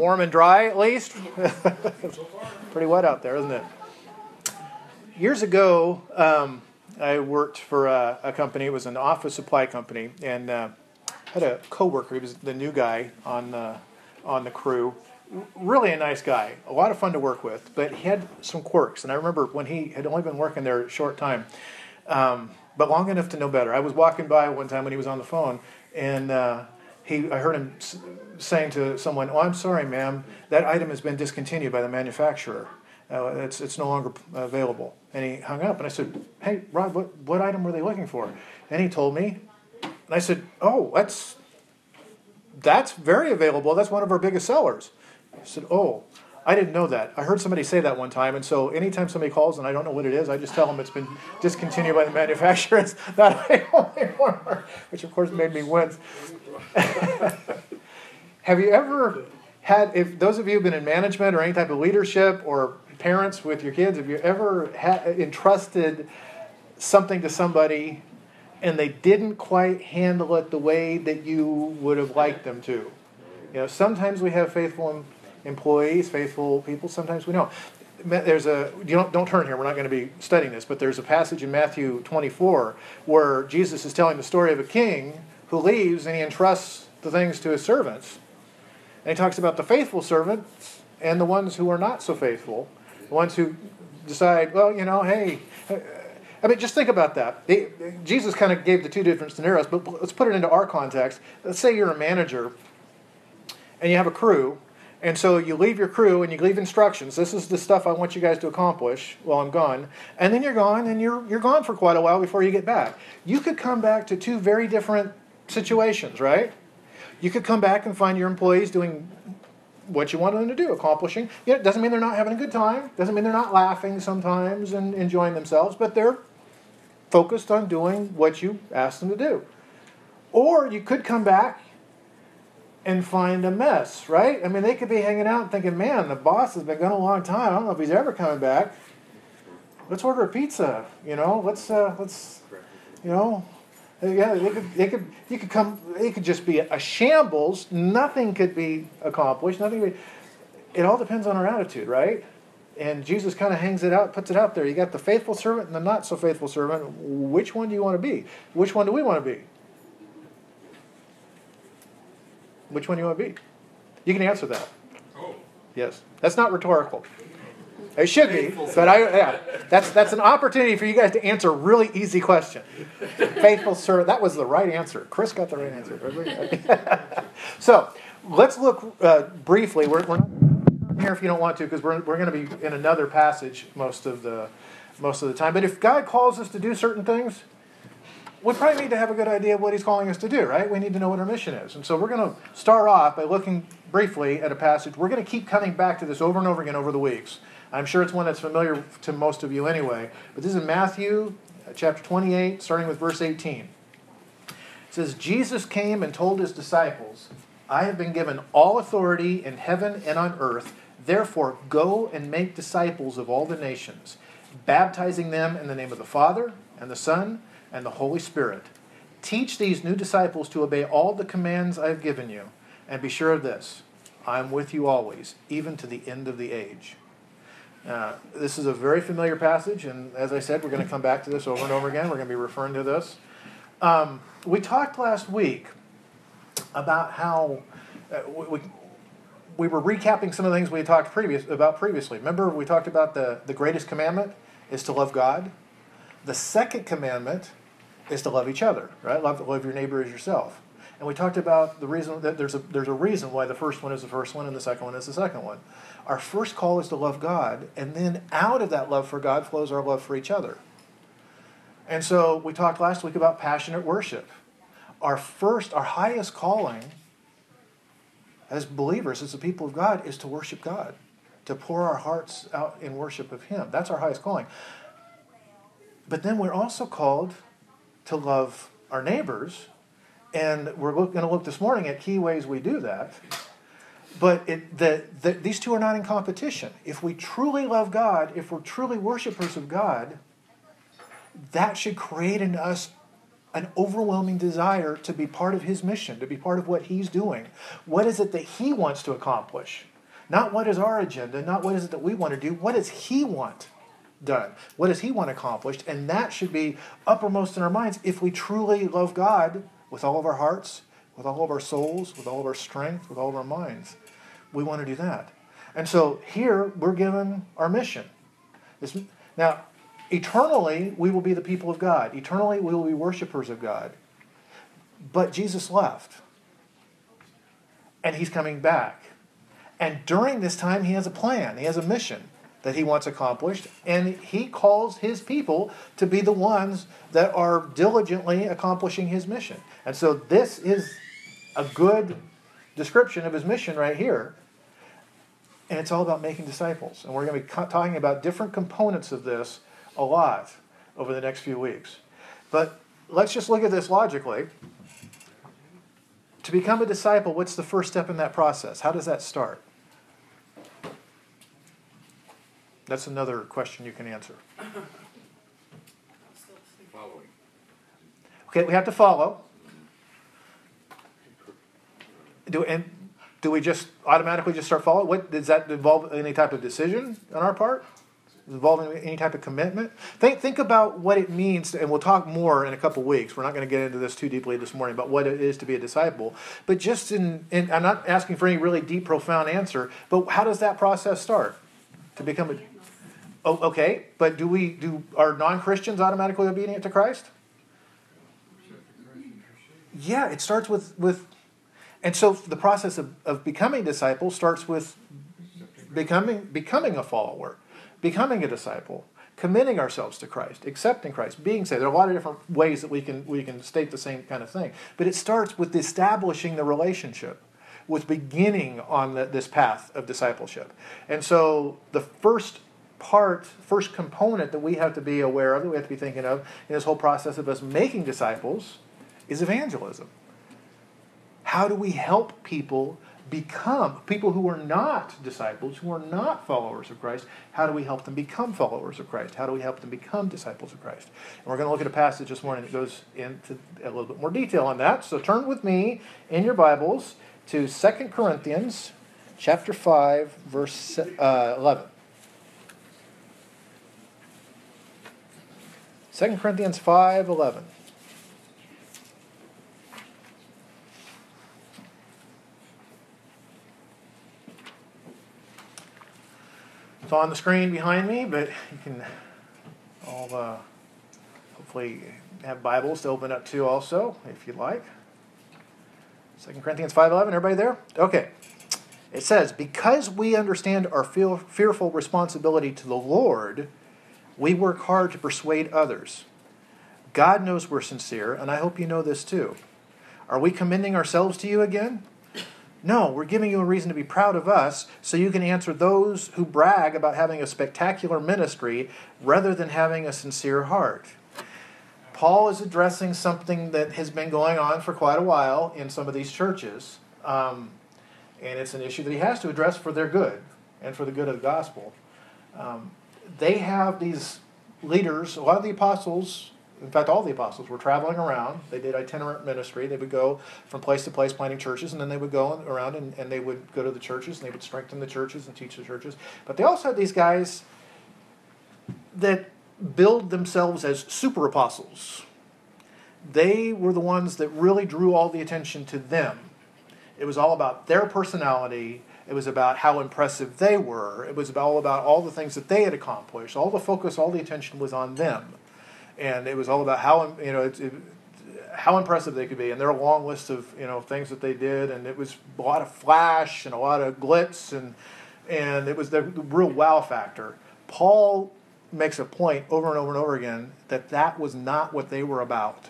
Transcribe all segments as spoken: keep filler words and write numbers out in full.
warm and dry at least? It's pretty wet out there, isn't it? Years ago, um, I worked for a, a company. It was an office supply company, and uh, had a coworker. He was the new guy on the on the crew. Really a nice guy, a lot of fun to work with, but he had some quirks. And I remember when he had only been working there a short time, um, but long enough to know better. I was walking by one time when he was on the phone, and uh, he, I heard him s- saying to someone, "Oh, I'm sorry, ma'am, that item has been discontinued by the manufacturer. Uh, it's it's no longer available." And he hung up, and I said, "Hey, Rod, what what item were they looking for?" And he told me, and I said, "Oh, that's that's very available. That's one of our biggest sellers." I said, "Oh, I didn't know that. I heard somebody say that one time, and so anytime somebody calls and I don't know what it is, I just tell them it's been discontinued by the manufacturer. It's not anymore," which of course made me wince. Have you ever had, if those of you who've been in management or any type of leadership or parents with your kids, have you ever ha- entrusted something to somebody and they didn't quite handle it the way that you would have liked them to? You know, sometimes we have faithful employees, faithful people. Sometimes we don't. There's a you don't don't turn here. We're not going to be studying this, but there's a passage in Matthew twenty-four where Jesus is telling the story of a king who leaves and he entrusts the things to his servants, and he talks about the faithful servants and the ones who are not so faithful, the ones who decide, well, you know, hey. I mean, just think about that. He, Jesus kind of gave the two different scenarios, but let's put it into our context. Let's say you're a manager and you have a crew, and so you leave your crew and you leave instructions. This is the stuff I want you guys to accomplish while I'm gone. And then you're gone, and you're you're gone for quite a while before you get back. You could come back to two very different situations, right? You could come back and find your employees doing what you want them to do, accomplishing. You know, it doesn't mean they're not having a good time. Doesn't mean they're not laughing sometimes and enjoying themselves, but they're focused on doing what you asked them to do. Or you could come back and find a mess, right? I mean, they could be hanging out and thinking, man, the boss has been gone a long time. I don't know if he's ever coming back. Let's order a pizza, you know. Let's, uh, let's, you know, yeah. They could, they could, you could come. It could just be a shambles. Nothing could be accomplished. Nothing. Could be, it all depends on our attitude, right? And Jesus kind of hangs it out, puts it out there. You got the faithful servant and the not so faithful servant. Which one do you want to be? Which one do we want to be? Which one do you want to be? You can answer that. Oh. Yes. That's not rhetorical. It should be, but I yeah. That's that's an opportunity for you guys to answer a really easy question. Faithful servant. That was the right answer. Chris got the right answer. So let's look uh, briefly. We're, we're not here if you don't want to, because we're we're going to be in another passage most of the most of the time. But if God calls us to do certain things, we probably need to have a good idea of what he's calling us to do, right? We need to know what our mission is. And so we're going to start off by looking briefly at a passage. We're going to keep coming back to this over and over again over the weeks. I'm sure it's one that's familiar to most of you anyway. But this is Matthew chapter twenty-eight, starting with verse eighteen. It says, Jesus came and told his disciples, I have been given all authority in heaven and on earth. Therefore, go and make disciples of all the nations, baptizing them in the name of the Father and the Son and the Holy Spirit. Teach these new disciples to obey all the commands I have given you. And be sure of this, I am with you always, even to the end of the age. Uh, this is a very familiar passage, and as I said, we're going to come back to this over and over again. We're going to be referring to this. Um, we talked last week about how uh, we, we were recapping some of the things we talked previous about previously. Remember, we talked about the, the greatest commandment is to love God. The second commandment is to love each other, right? Love, love your neighbor as yourself. And we talked about the reason that there's a there's a reason why the first one is the first one and the second one is the second one. Our first call is to love God, and then out of that love for God flows our love for each other. And so we talked last week about passionate worship. Our first, our highest calling as believers, as the people of God, is to worship God, to pour our hearts out in worship of Him. That's our highest calling. But then we're also called to love our neighbors, and we're going to look this morning at key ways we do that. But it, the, the, these two are not in competition. If we truly love God, if we're truly worshipers of God, that should create in us an overwhelming desire to be part of his mission, to be part of what he's doing. What is it that he wants to accomplish? Not what is our agenda, not what is it that we want to do. What does he want done? What does he want accomplished? And that should be uppermost in our minds if we truly love God with all of our hearts, with all of our souls, with all of our strength, with all of our minds. We want to do that. And so here we're given our mission. This, now, eternally we will be the people of God. Eternally we will be worshipers of God. But Jesus left. And he's coming back. And during this time he has a plan. He has a mission that he wants accomplished. And he calls his people to be the ones that are diligently accomplishing his mission. And so this is a good description of his mission right here. And it's all about making disciples. And we're going to be talking about different components of this a lot over the next few weeks. But let's just look at this logically. To become a disciple, what's the first step in that process? How does that start? That's another question you can answer. Following. Okay, we have to follow. Do and do we just automatically just start following? What does that involve? Any type of decision on our part? Involving any type of commitment? Think think about what it means, and we'll talk more in a couple weeks. We're not going to get into this too deeply this morning about what it is to be a disciple. But just in, in I'm not asking for any really deep, profound answer. But how does that process start to become a? Oh, okay. But do we do are non-Christians automatically obedient to Christ? Yeah, it starts with with. And so the process of, of becoming disciples starts with becoming becoming a follower, becoming a disciple, committing ourselves to Christ, accepting Christ, being saved. There are a lot of different ways that we can we can state the same kind of thing. But it starts with establishing the relationship, with beginning on the, this path of discipleship. And so the first part, first component that we have to be aware of, that we have to be thinking of in this whole process of us making disciples is evangelism. How do we help people become, people who are not disciples, who are not followers of Christ, how do we help them become followers of Christ? How do we help them become disciples of Christ? And we're going to look at a passage this morning that goes into a little bit more detail on that. So turn with me in your Bibles to Second Corinthians chapter five, verse uh, eleven. Second Corinthians five, eleven. It's on the screen behind me, but you can all uh, hopefully have Bibles to open up to also, if you'd like. Second Corinthians five eleven, everybody there? Okay. It says, because we understand our fear, fearful responsibility to the Lord, we work hard to persuade others. God knows we're sincere, and I hope you know this too. Are we commending ourselves to you again? No, we're giving you a reason to be proud of us so you can answer those who brag about having a spectacular ministry rather than having a sincere heart. Paul is addressing something that has been going on for quite a while in some of these churches. Um, and it's an issue that he has to address for their good and for the good of the gospel. Um, they have these leaders, a lot of the apostles. In fact, all the apostles were traveling around. They did itinerant ministry. They would go from place to place planting churches, and then they would go around and, and they would go to the churches, and they would strengthen the churches and teach the churches. But they also had these guys that billed themselves as super apostles. They were the ones that really drew all the attention to them. It was all about their personality. It was about how impressive they were. It was all about all the things that they had accomplished. All the focus, all the attention was on them. And it was all about how you know it, it, how impressive they could be, and their long list of you know things that they did, and it was a lot of flash and a lot of glitz, and and it was the real wow factor. Paul makes a point over and over and over again that that was not what they were about.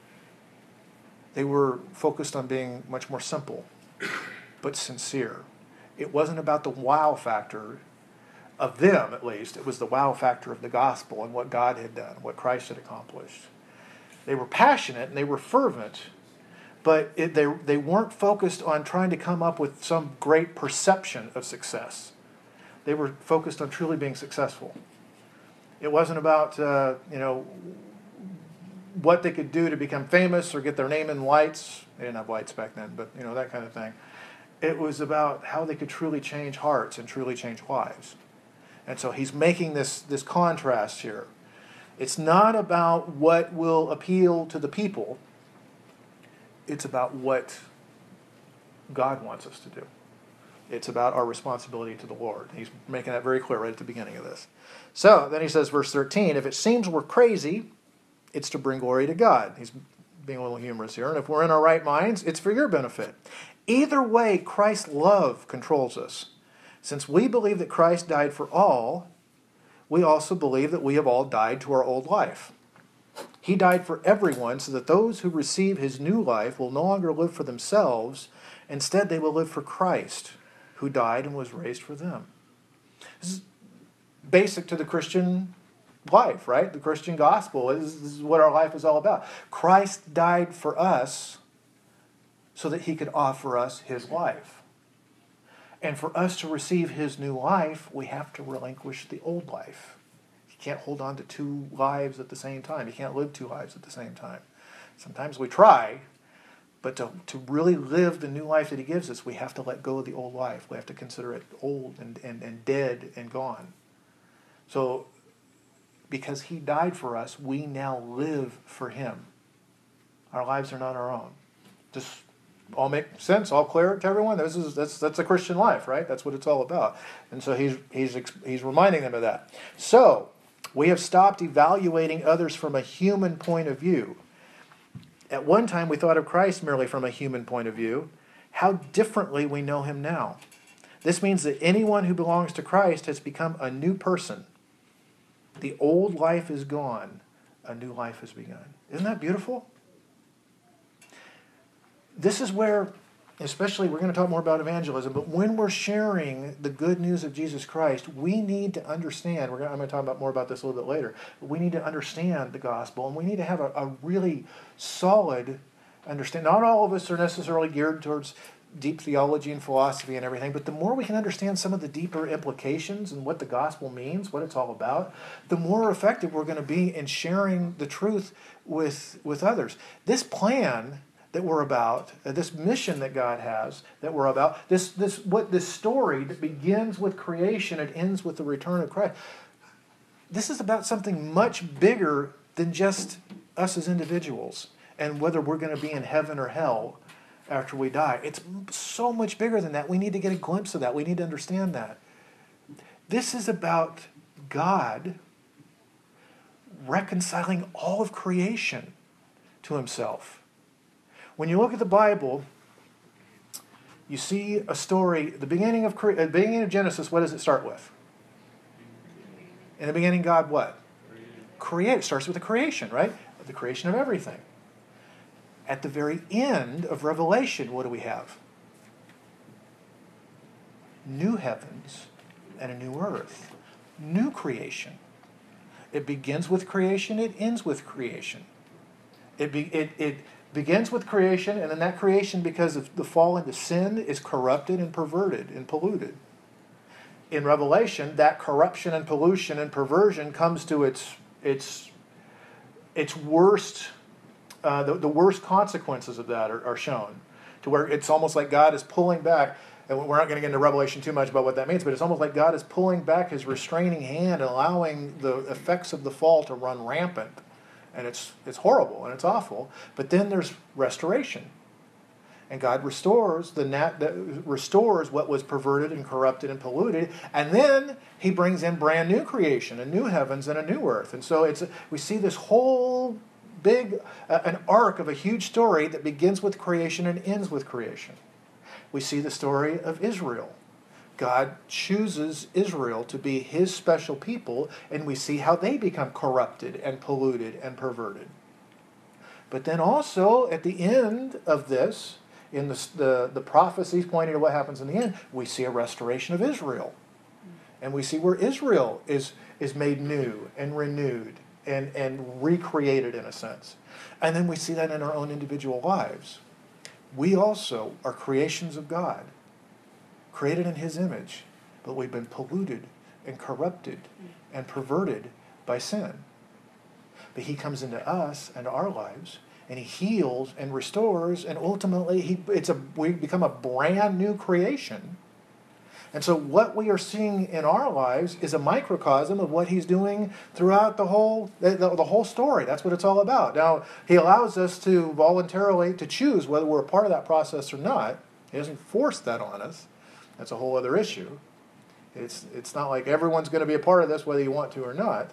They were focused on being much more simple, but sincere. It wasn't about the wow factor of them, at least. It was the wow factor of the gospel and what God had done, what Christ had accomplished. They were passionate and they were fervent, but it, they, they weren't focused on trying to come up with some great perception of success. They were focused on truly being successful. It wasn't about, uh, you know, what they could do to become famous or get their name in lights. They didn't have lights back then, but you know, that kind of thing. It was about how they could truly change hearts and truly change lives. And so he's making this, this contrast here. It's not about what will appeal to the people. It's about what God wants us to do. It's about our responsibility to the Lord. He's making that very clear right at the beginning of this. So then he says, verse thirteen, if it seems we're crazy, it's to bring glory to God. He's being a little humorous here. And if we're in our right minds, it's for your benefit. Either way, Christ's love controls us. Since we believe that Christ died for all, we also believe that we have all died to our old life. He died for everyone so that those who receive his new life will no longer live for themselves. Instead, they will live for Christ, who died and was raised for them. This is basic to the Christian life, right? The Christian gospel. This is what our life is all about. Christ died for us so that he could offer us his life. And for us to receive his new life, we have to relinquish the old life. You can't hold on to two lives at the same time. You can't live two lives at the same time. Sometimes we try, but to, to really live the new life that he gives us, we have to let go of the old life. We have to consider it old and, and, and dead and gone. So, because he died for us, we now live for him. Our lives are not our own. Just all make sense, all clear to everyone? This is that's that's a Christian life, right? That's what it's all about. And so he's he's he's reminding them of that. So, we have stopped evaluating others from a human point of view. At one time, we thought of Christ merely from a human point of view. How differently we know him now. This means that anyone who belongs to Christ has become a new person. The old life is gone. A new life has begun. Isn't that beautiful? This is where, especially, we're going to talk more about evangelism, but when we're sharing the good news of Jesus Christ, we need to understand, we're going to, I'm going to talk about more about this a little bit later, but we need to understand the gospel, and we need to have a, a really solid understanding. Not all of us are necessarily geared towards deep theology and philosophy and everything, but the more we can understand some of the deeper implications and what the gospel means, what it's all about, the more effective we're going to be in sharing the truth with, with others. This plan that we're about, uh, this mission that God has that we're about, this this what this story that begins with creation and ends with the return of Christ. This is about something much bigger than just us as individuals and whether we're going to be in heaven or hell after we die. It's so much bigger than that. We need to get a glimpse of that. We need to understand that. This is about God reconciling all of creation to himself. When you look at the Bible, you see a story. The beginning of cre- the beginning of Genesis, what does it start with? In the beginning, God what? Create. It starts with the creation, right? The creation of everything. At the very end of Revelation, what do we have? New heavens and a new earth. New creation. It begins with creation. It ends with creation. It be, it it. begins with creation, and then that creation, because of the fall into sin, is corrupted and perverted and polluted. In Revelation, that corruption and pollution and perversion comes to its its its worst, uh, the, the worst consequences of that are, are shown, to where it's almost like God is pulling back, and we're not going to get into Revelation too much about what that means, but it's almost like God is pulling back his restraining hand and allowing the effects of the fall to run rampant. And it's it's horrible and it's awful. But then there's restoration. And God restores the nat, that restores what was perverted and corrupted and polluted. And then he brings in brand new creation, a new heavens and a new earth. And so it's we see this whole big, uh, an arc of a huge story that begins with creation and ends with creation. We see the story of Israel. God chooses Israel to be his special people, and we see how they become corrupted and polluted and perverted. But then also, at the end of this, in the, the, the prophecies pointing to what happens in the end, we see a restoration of Israel. And we see where Israel is, is made new and renewed and, and recreated in a sense. And then we see that in our own individual lives. We also are creations of God, created in his image, but we've been polluted and corrupted and perverted by sin. but he comes into us and our lives, and he heals and restores, and ultimately he it's a we become a brand new creation. And so what we are seeing in our lives is a microcosm of what he's doing throughout the whole the, the, the whole story. That's what it's all about. Now, he allows us to voluntarily to choose whether we're a part of that process or not. He doesn't force that on us. That's a whole other issue. It's it's not like everyone's going to be a part of this whether you want to or not.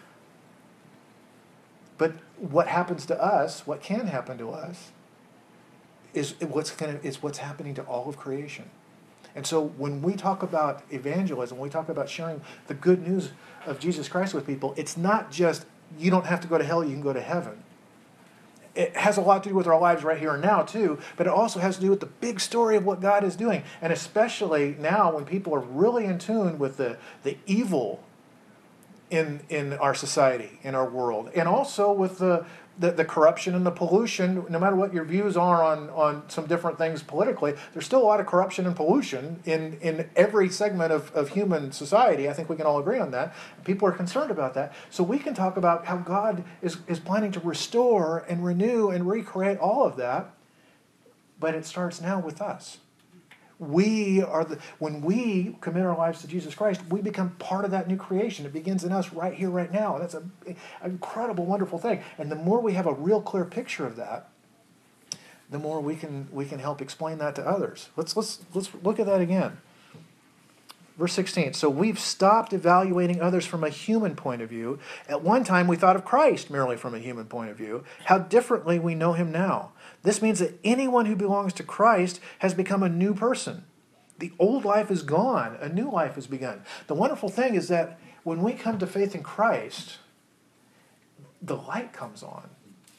But what happens to us, what can happen to us, is what's going to is what's happening to all of creation. And so when we talk about evangelism, when we talk about sharing the good news of Jesus Christ with people, it's not just you don't have to go to hell, you can go to heaven. It has a lot to do with our lives right here and now too, but it also has to do with the big story of what God is doing. And especially now when people are really in tune with the, the evil in in our society, in our world, and also with the The, the corruption and the pollution. No matter what your views are on, on some different things politically, there's still a lot of corruption and pollution in, in every segment of, of human society. I think we can all agree on that. People are concerned about that. So we can talk about how God is, is planning to restore and renew and recreate all of that, but it starts now with us. We are the when we commit our lives to Jesus Christ, we become part of that new creation. It begins in us right here, right now. And that's a, an incredible, wonderful thing. And the more we have a real clear picture of that, the more we can we can help explain that to others. Let's let's let's look at that again. Verse sixteen. So we've stopped evaluating others from a human point of view. At one time we thought of Christ merely from a human point of view. How differently we know him now. This means that anyone who belongs to Christ has become a new person. The old life is gone. A new life has begun. The wonderful thing is that when we come to faith in Christ, the light comes on.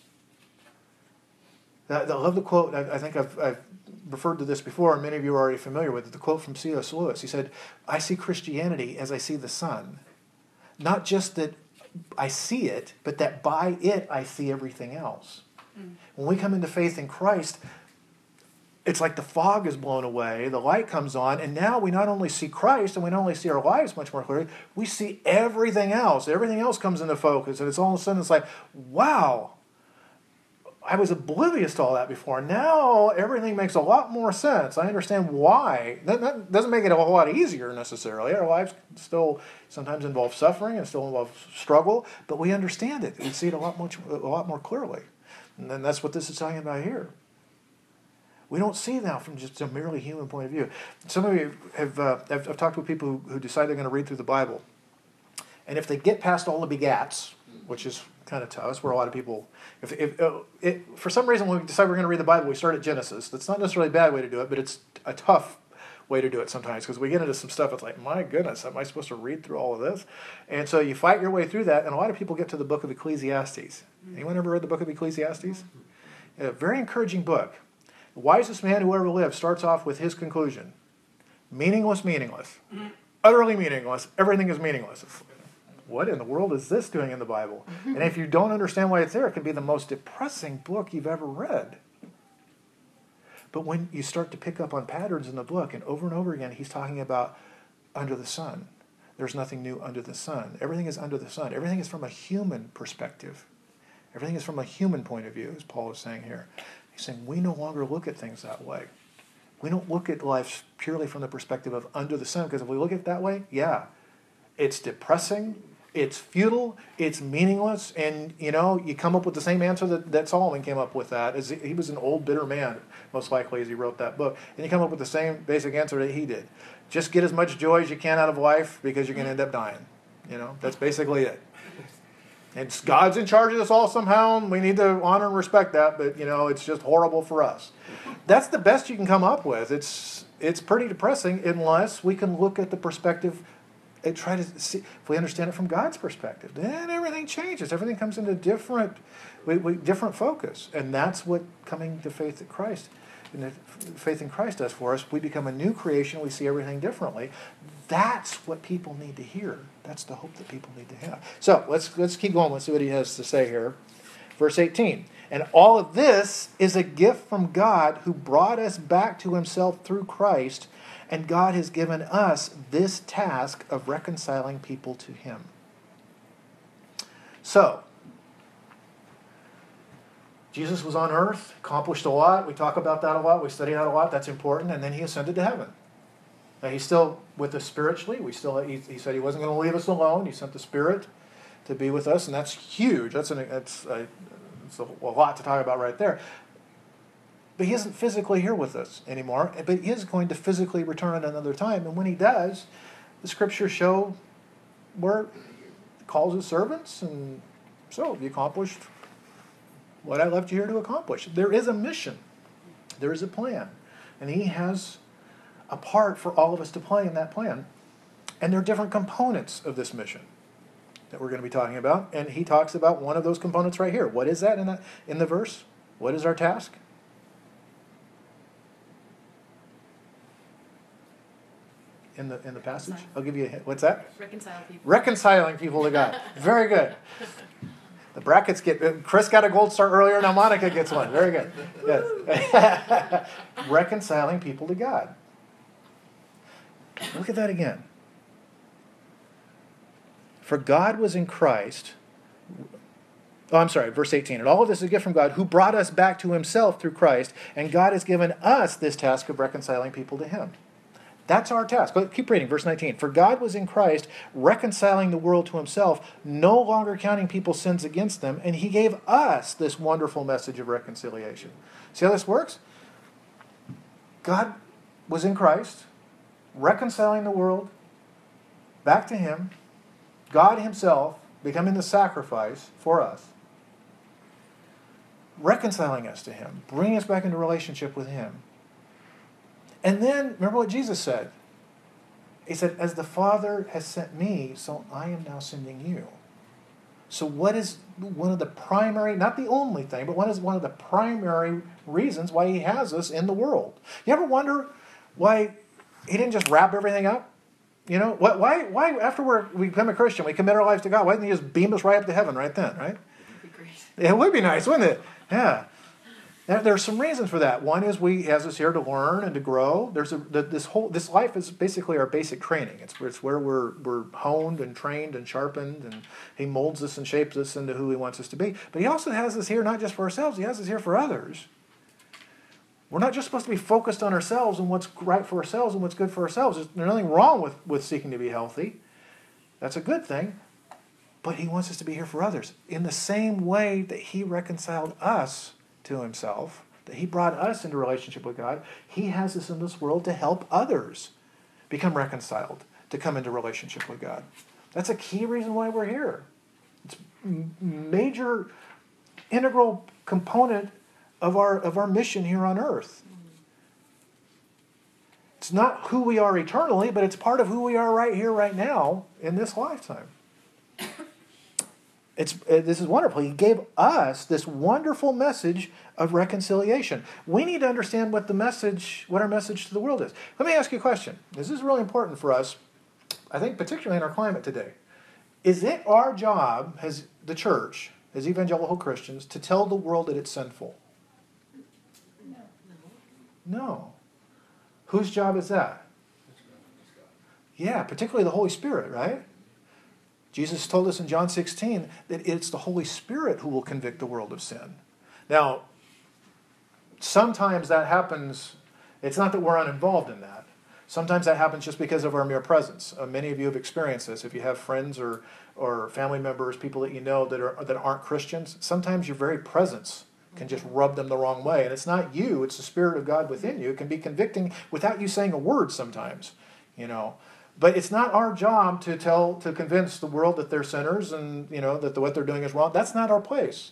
I love the quote. I think I've, I've referred to this before, and many of you are already familiar with it. The quote from C S Lewis. He said, "I see Christianity as I see the sun. Not just that I see it, but that by it I see everything else." When we come into faith in Christ, it's like the fog is blown away, the light comes on, and now we not only see Christ and we not only see our lives much more clearly, we see everything else. Everything else comes into focus, and it's all of a sudden it's like, wow, I was oblivious to all that before. Now everything makes a lot more sense. I understand why. That, that doesn't make it a whole lot easier necessarily. Our lives still sometimes involve suffering and still involve struggle, but we understand it. We see it a lot much, a lot more clearly. And then that's what this is talking about here. We don't see now from just a merely human point of view. Some of you have, uh, I've, I've talked with people who, who decide they're going to read through the Bible. And if they get past all the begats, which is kind of tough, that's where a lot of people, if, if uh, it, for some reason when we decide we're going to read the Bible, we start at Genesis. That's not necessarily a bad way to do it, but it's a tough way to do it sometimes, because we get into some stuff, it's like, my goodness, am I supposed to read through all of this? And so you fight your way through that, and a lot of people get to the book of Ecclesiastes. Anyone ever read the book of Ecclesiastes? A very encouraging book. The wisest man who ever lived starts off with his conclusion. Meaningless, meaningless. Utterly meaningless. Everything is meaningless. What in the world is this doing in the Bible? And if you don't understand why it's there, it can be the most depressing book you've ever read. But when you start to pick up on patterns in the book, and over and over again, he's talking about under the sun. There's nothing new under the sun. Everything is under the sun. Everything is from a human perspective. Everything is from a human point of view, as Paul is saying here. He's saying we no longer look at things that way. We don't look at life purely from the perspective of under the sun, because if we look at it that way, yeah, it's depressing, it's futile, it's meaningless, and, you know, you come up with the same answer that, that Solomon came up with that. As he was an old, bitter man, most likely, as he wrote that book. And you come up with the same basic answer that he did. Just get as much joy as you can out of life, because you're going to end up dying. You know, that's basically it. And God's in charge of this all somehow, and we need to honor and respect that, but, you know, it's just horrible for us. That's the best you can come up with. It's it's pretty depressing unless we can look at the perspective and try to see, if we understand it from God's perspective, then everything changes. Everything comes into different, we, we, different focus. And that's what coming to faith in Christ, and the faith in Christ does for us. We become a new creation. We see everything differently. That's what people need to hear. That's the hope that people need to have. So let's let's keep going. Let's see what he has to say here. Verse eighteen. And all of this is a gift from God, who brought us back to himself through Christ, and God has given us this task of reconciling people to him. So, Jesus was on earth, accomplished a lot. We talk about that a lot. We study that a lot. That's important. And then he ascended to heaven. Now, he's still with us spiritually. We still. He, he said he wasn't going to leave us alone. He sent the Spirit to be with us, and that's huge. That's an, that's a, it's a, a lot to talk about right there. But he isn't physically here with us anymore. But he is going to physically return at another time. And when he does, the Scriptures show where he calls his servants, and so you accomplished what I left you here to accomplish. There is a mission. There is a plan. And he has a part for all of us to play in that plan. And there are different components of this mission that we're going to be talking about. And he talks about one of those components right here. What is that in, that, in the verse? What is our task? In the in the passage? I'll give you a hint. What's that? Reconcile people. Reconciling people to God. Very good. The brackets get... Chris got a gold star earlier, now Monica gets one. Very good. Yes. Reconciling people to God. Look at that again. For God was in Christ... Oh, I'm sorry, verse eighteen. And all of this is a gift from God, who brought us back to himself through Christ, and God has given us this task of reconciling people to him. That's our task. Keep reading, verse nineteen. For God was in Christ, reconciling the world to himself, no longer counting people's sins against them, and he gave us this wonderful message of reconciliation. See how this works? God was in Christ, reconciling the world back to him, God himself becoming the sacrifice for us, reconciling us to him, bringing us back into relationship with him. And then, remember what Jesus said? He said, as the Father has sent me, so I am now sending you. So what is one of the primary, not the only thing, but what is one of the primary reasons why he has us in the world? You ever wonder why he didn't just wrap everything up? You know, why, why after we're, we become a Christian, we commit our lives to God, why didn't he just beam us right up to heaven right then, right? That'd be great. It would be nice, wouldn't it? Yeah. Now, there are some reasons for that. One is we has us here to learn and to grow. There's a this whole this life is basically our basic training. It's it's where we're we're honed and trained and sharpened, and he molds us and shapes us into who he wants us to be. But he also has us here not just for ourselves. He has us here for others. We're not just supposed to be focused on ourselves and what's right for ourselves and what's good for ourselves. There's nothing wrong with, with seeking to be healthy. That's a good thing. But he wants us to be here for others. In the same way that he reconciled us to himself, that he brought us into relationship with God, he has us in this world to help others become reconciled, to come into relationship with God. That's a key reason why we're here. It's a major, integral component of our of our mission here on earth. It's not who we are eternally, but it's part of who we are right here, right now, in this lifetime. It's, this is wonderful. He gave us this wonderful message of reconciliation. We need to understand what the message, what our message to the world is. Let me ask you a question. This is really important for us, I think particularly in our climate today. Is it our job as the church, as evangelical Christians, to tell the world that it's sinful? No. No. Whose job is that? Yeah, particularly the Holy Spirit, right? Jesus told us in John sixteen that it's the Holy Spirit who will convict the world of sin. Now, sometimes that happens, it's not that we're uninvolved in that. Sometimes that happens just because of our mere presence. Uh, many of you have experienced this. If you have friends or, or family members, people that you know that, are, that aren't Christians, sometimes your very presence can just rub them the wrong way. And it's not you, it's the Spirit of God within you. It can be convicting without you saying a word sometimes, you know. But it's not our job to tell, to convince the world that they're sinners and, you know, that the, what they're doing is wrong. That's not our place.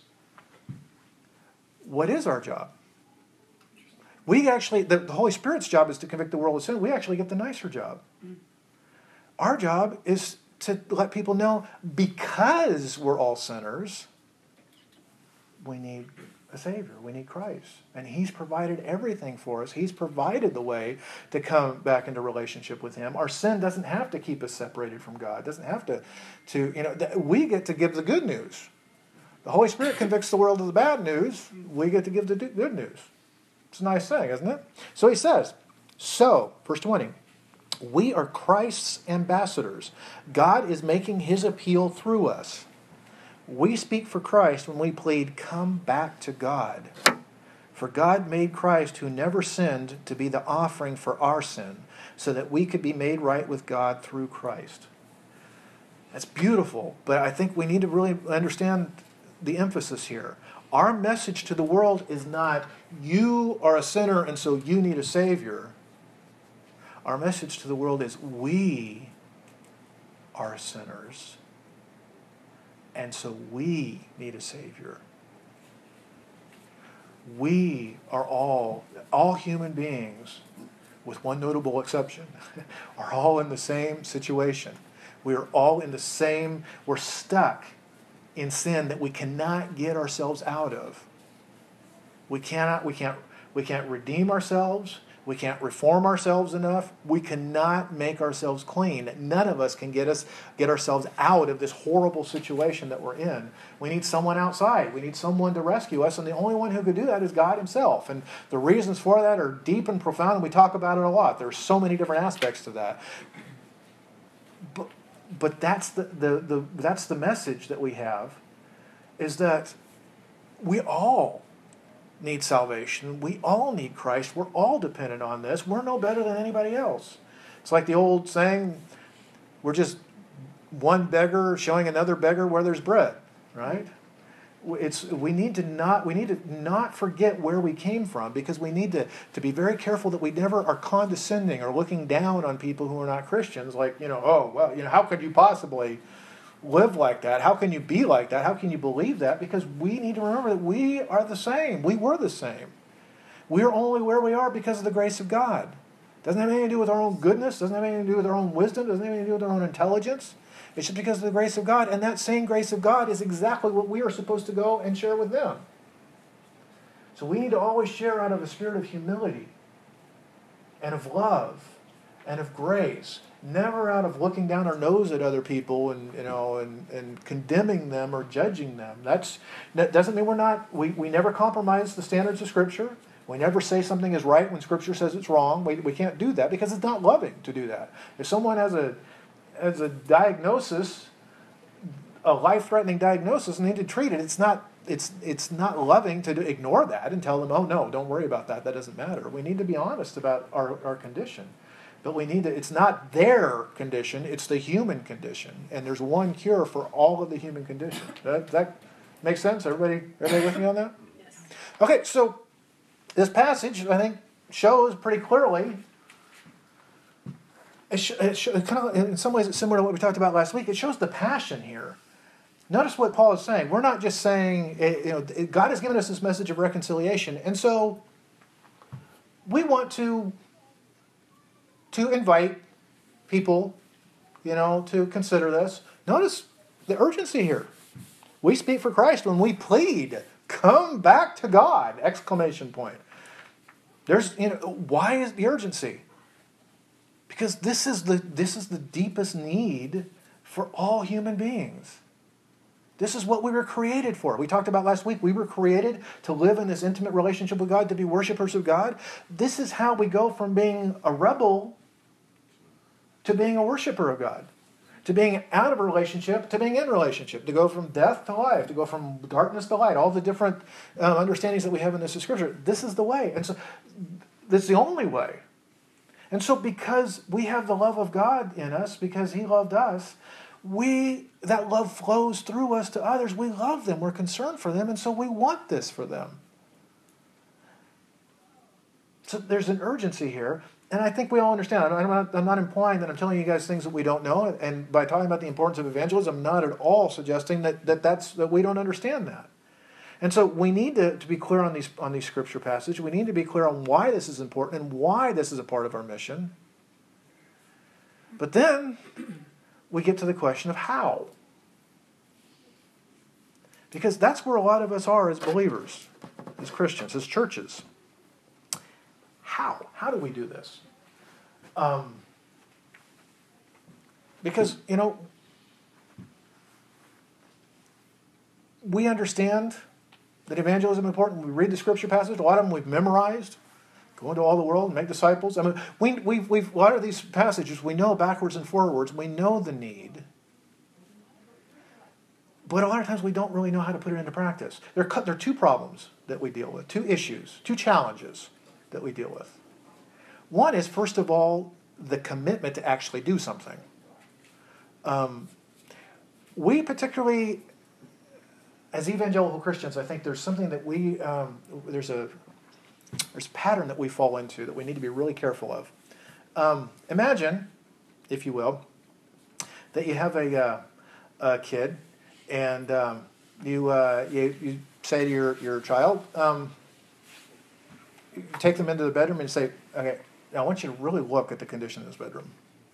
What is our job? We actually, the, the Holy Spirit's job is to convict the world of sin. We actually get the nicer job. Our job is to let people know, because we're all sinners, we need a Savior. We need Christ. And He's provided everything for us. He's provided the way to come back into relationship with Him. Our sin doesn't have to keep us separated from God. It doesn't have to, to, you know, we get to give the good news. The Holy Spirit convicts the world of the bad news. We get to give the good news. It's a nice thing, isn't it? So he says, so, verse twenty, we are Christ's ambassadors. God is making His appeal through us. We speak for Christ when we plead, come back to God. For God made Christ, who never sinned, to be the offering for our sin, so that we could be made right with God through Christ. That's beautiful, but I think we need to really understand the emphasis here. Our message to the world is not, you are a sinner and so you need a Savior. Our message to the world is, we are sinners and so we need a Savior. We are all, all human beings, with one notable exception, are all in the same situation. We are all in the same, we're stuck in sin that we cannot get ourselves out of. We cannot, we can't, we can't redeem ourselves. We can't reform ourselves enough. We cannot make ourselves clean. None of us can get us get ourselves out of this horrible situation that we're in. We need someone outside. We need someone to rescue us, and the only one who could do that is God himself. And the reasons for that are deep and profound, and we talk about it a lot. There's so many different aspects to that. But, but that's the, the, the that's the message that we have, is that we all need salvation. We all need Christ. We're all dependent on this. We're no better than anybody else. It's like the old saying, we're just one beggar showing another beggar where there's bread, right? It's we need to not we need to not forget where we came from, because we need to, to be very careful that we never are condescending or looking down on people who are not Christians, like, you know, oh, well, you know, how could you possibly live like that? How can you be like that? How can you believe that? Because we need to remember that we are the same. We were the same. We are only where we are because of the grace of God. Doesn't have anything to do with our own goodness. Doesn't have anything to do with our own wisdom. Doesn't have anything to do with our own intelligence. It's just because of the grace of God. And that same grace of God is exactly what we are supposed to go and share with them. So we need to always share out of a spirit of humility and of love and of grace. Never out of looking down our nose at other people and, you know, and, and condemning them or judging them. That's, that doesn't mean we're not, we, we never compromise the standards of Scripture. We never say something is right when Scripture says it's wrong. We, we can't do that because it's not loving to do that. If someone has a, has a diagnosis, a life-threatening diagnosis, and they need to treat it, it's not, it's, it's not loving to ignore that and tell them, oh no, don't worry about that, that doesn't matter. We need to be honest about our, our condition. But we need to, it's not their condition, it's the human condition. And there's one cure for all of the human condition. That, that makes sense? Everybody, everybody with me on that? Yes. Okay, so this passage, I think, shows pretty clearly, it, sh- it, sh- it kind of, in some ways it's similar to what we talked about last week, it shows the passion here. Notice what Paul is saying. We're not just saying, you know, God has given us this message of reconciliation, and so we want to to invite people, you know, to consider this. Notice the urgency here. We speak for Christ when we plead, come back to God, exclamation point. There's, you know, why is the urgency? Because this is the this is the deepest need for all human beings. This is what we were created for. We talked about last week, we were created to live in this intimate relationship with God, to be worshipers of God. This is how we go from being a rebel to being a worshiper of God. To being out of a relationship to being in a relationship. To go from death to life. To go from darkness to light. All the different um, understandings that we have in this Scripture. This is the way. And so, that's the only way. And so because we have the love of God in us, because He loved us, we that love flows through us to others. We love them. We're concerned for them. And so we want this for them. So there's an urgency here. And I think we all understand. I'm not, I'm not implying that I'm telling you guys things that we don't know. And by talking about the importance of evangelism, I'm not at all suggesting that, that, that's, that we don't understand that. And so we need to, to be clear on these, on these Scripture passages. We need to be clear on why this is important and why this is a part of our mission. But then we get to the question of how. Because that's where a lot of us are as believers, as Christians, as churches. How? How do we do this? Um, because, you know, we understand that evangelism is important. We read the Scripture passage. A lot of them we've memorized. Go into all the world and make disciples. I mean, we, we've, we've, a lot of these passages we know backwards and forwards. We know the need. But a lot of times we don't really know how to put it into practice. There are, there are two problems that we deal with, two issues, two challenges that we deal with. One is, first of all, the commitment to actually do something. Um, we particularly, as evangelical Christians, I think there's something that we, um, there's a there's a pattern that we fall into that we need to be really careful of. Um, imagine, if you will, that you have a, uh, a kid, and um, you, uh, you you say to your, your child, um, you take them into the bedroom and say, okay, now I want you to really look at the condition of this bedroom.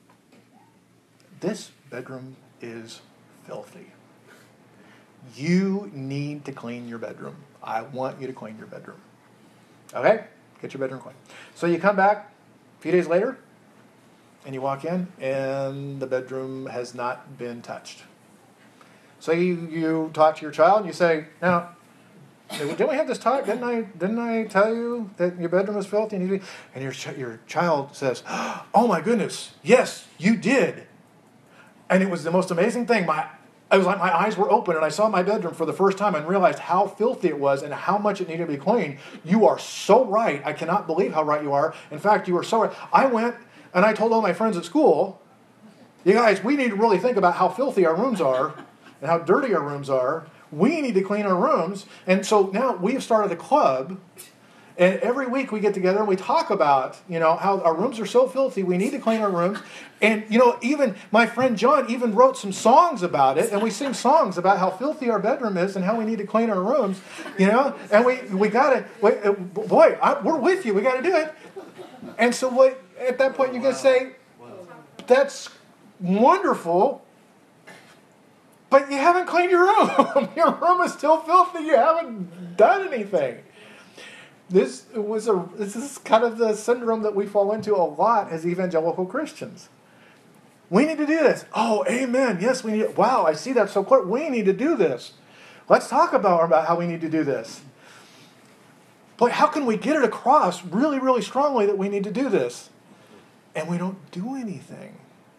This bedroom is filthy. You need to clean your bedroom. I want you to clean your bedroom. Okay? Get your bedroom clean. So you come back a few days later, and you walk in, and the bedroom has not been touched. So you, you talk to your child, and you say, now, didn't we have this talk? Didn't I Didn't I tell you that your bedroom is filthy? And, you, and your, ch- your child says, oh my goodness, yes, you did. And it was the most amazing thing. My It was like my eyes were open and I saw my bedroom for the first time and realized how filthy it was and how much it needed to be cleaned. You are so right. I cannot believe how right you are. In fact, you are so right. I went and I told all my friends at school, you guys, we need to really think about how filthy our rooms are and how dirty our rooms are. We need to clean our rooms. And so now we have started a club. And every week we get together and we talk about, you know, how our rooms are so filthy, we need to clean our rooms. And, you know, even my friend John even wrote some songs about it. And we sing songs about how filthy our bedroom is and how we need to clean our rooms, you know. And we, we got to, boy, I, we're with you. We got to do it. And so what, at that point you're going to say, that's wonderful, but you haven't cleaned your room. Your room is still filthy. You haven't done anything. This was a. This is kind of the syndrome that we fall into a lot as evangelical Christians. We need to do this. Oh, amen. Yes, we need. Wow, I see that so clear. We need to do this. Let's talk about, about how we need to do this. But how can we get it across really, really strongly that we need to do this? And we don't do anything.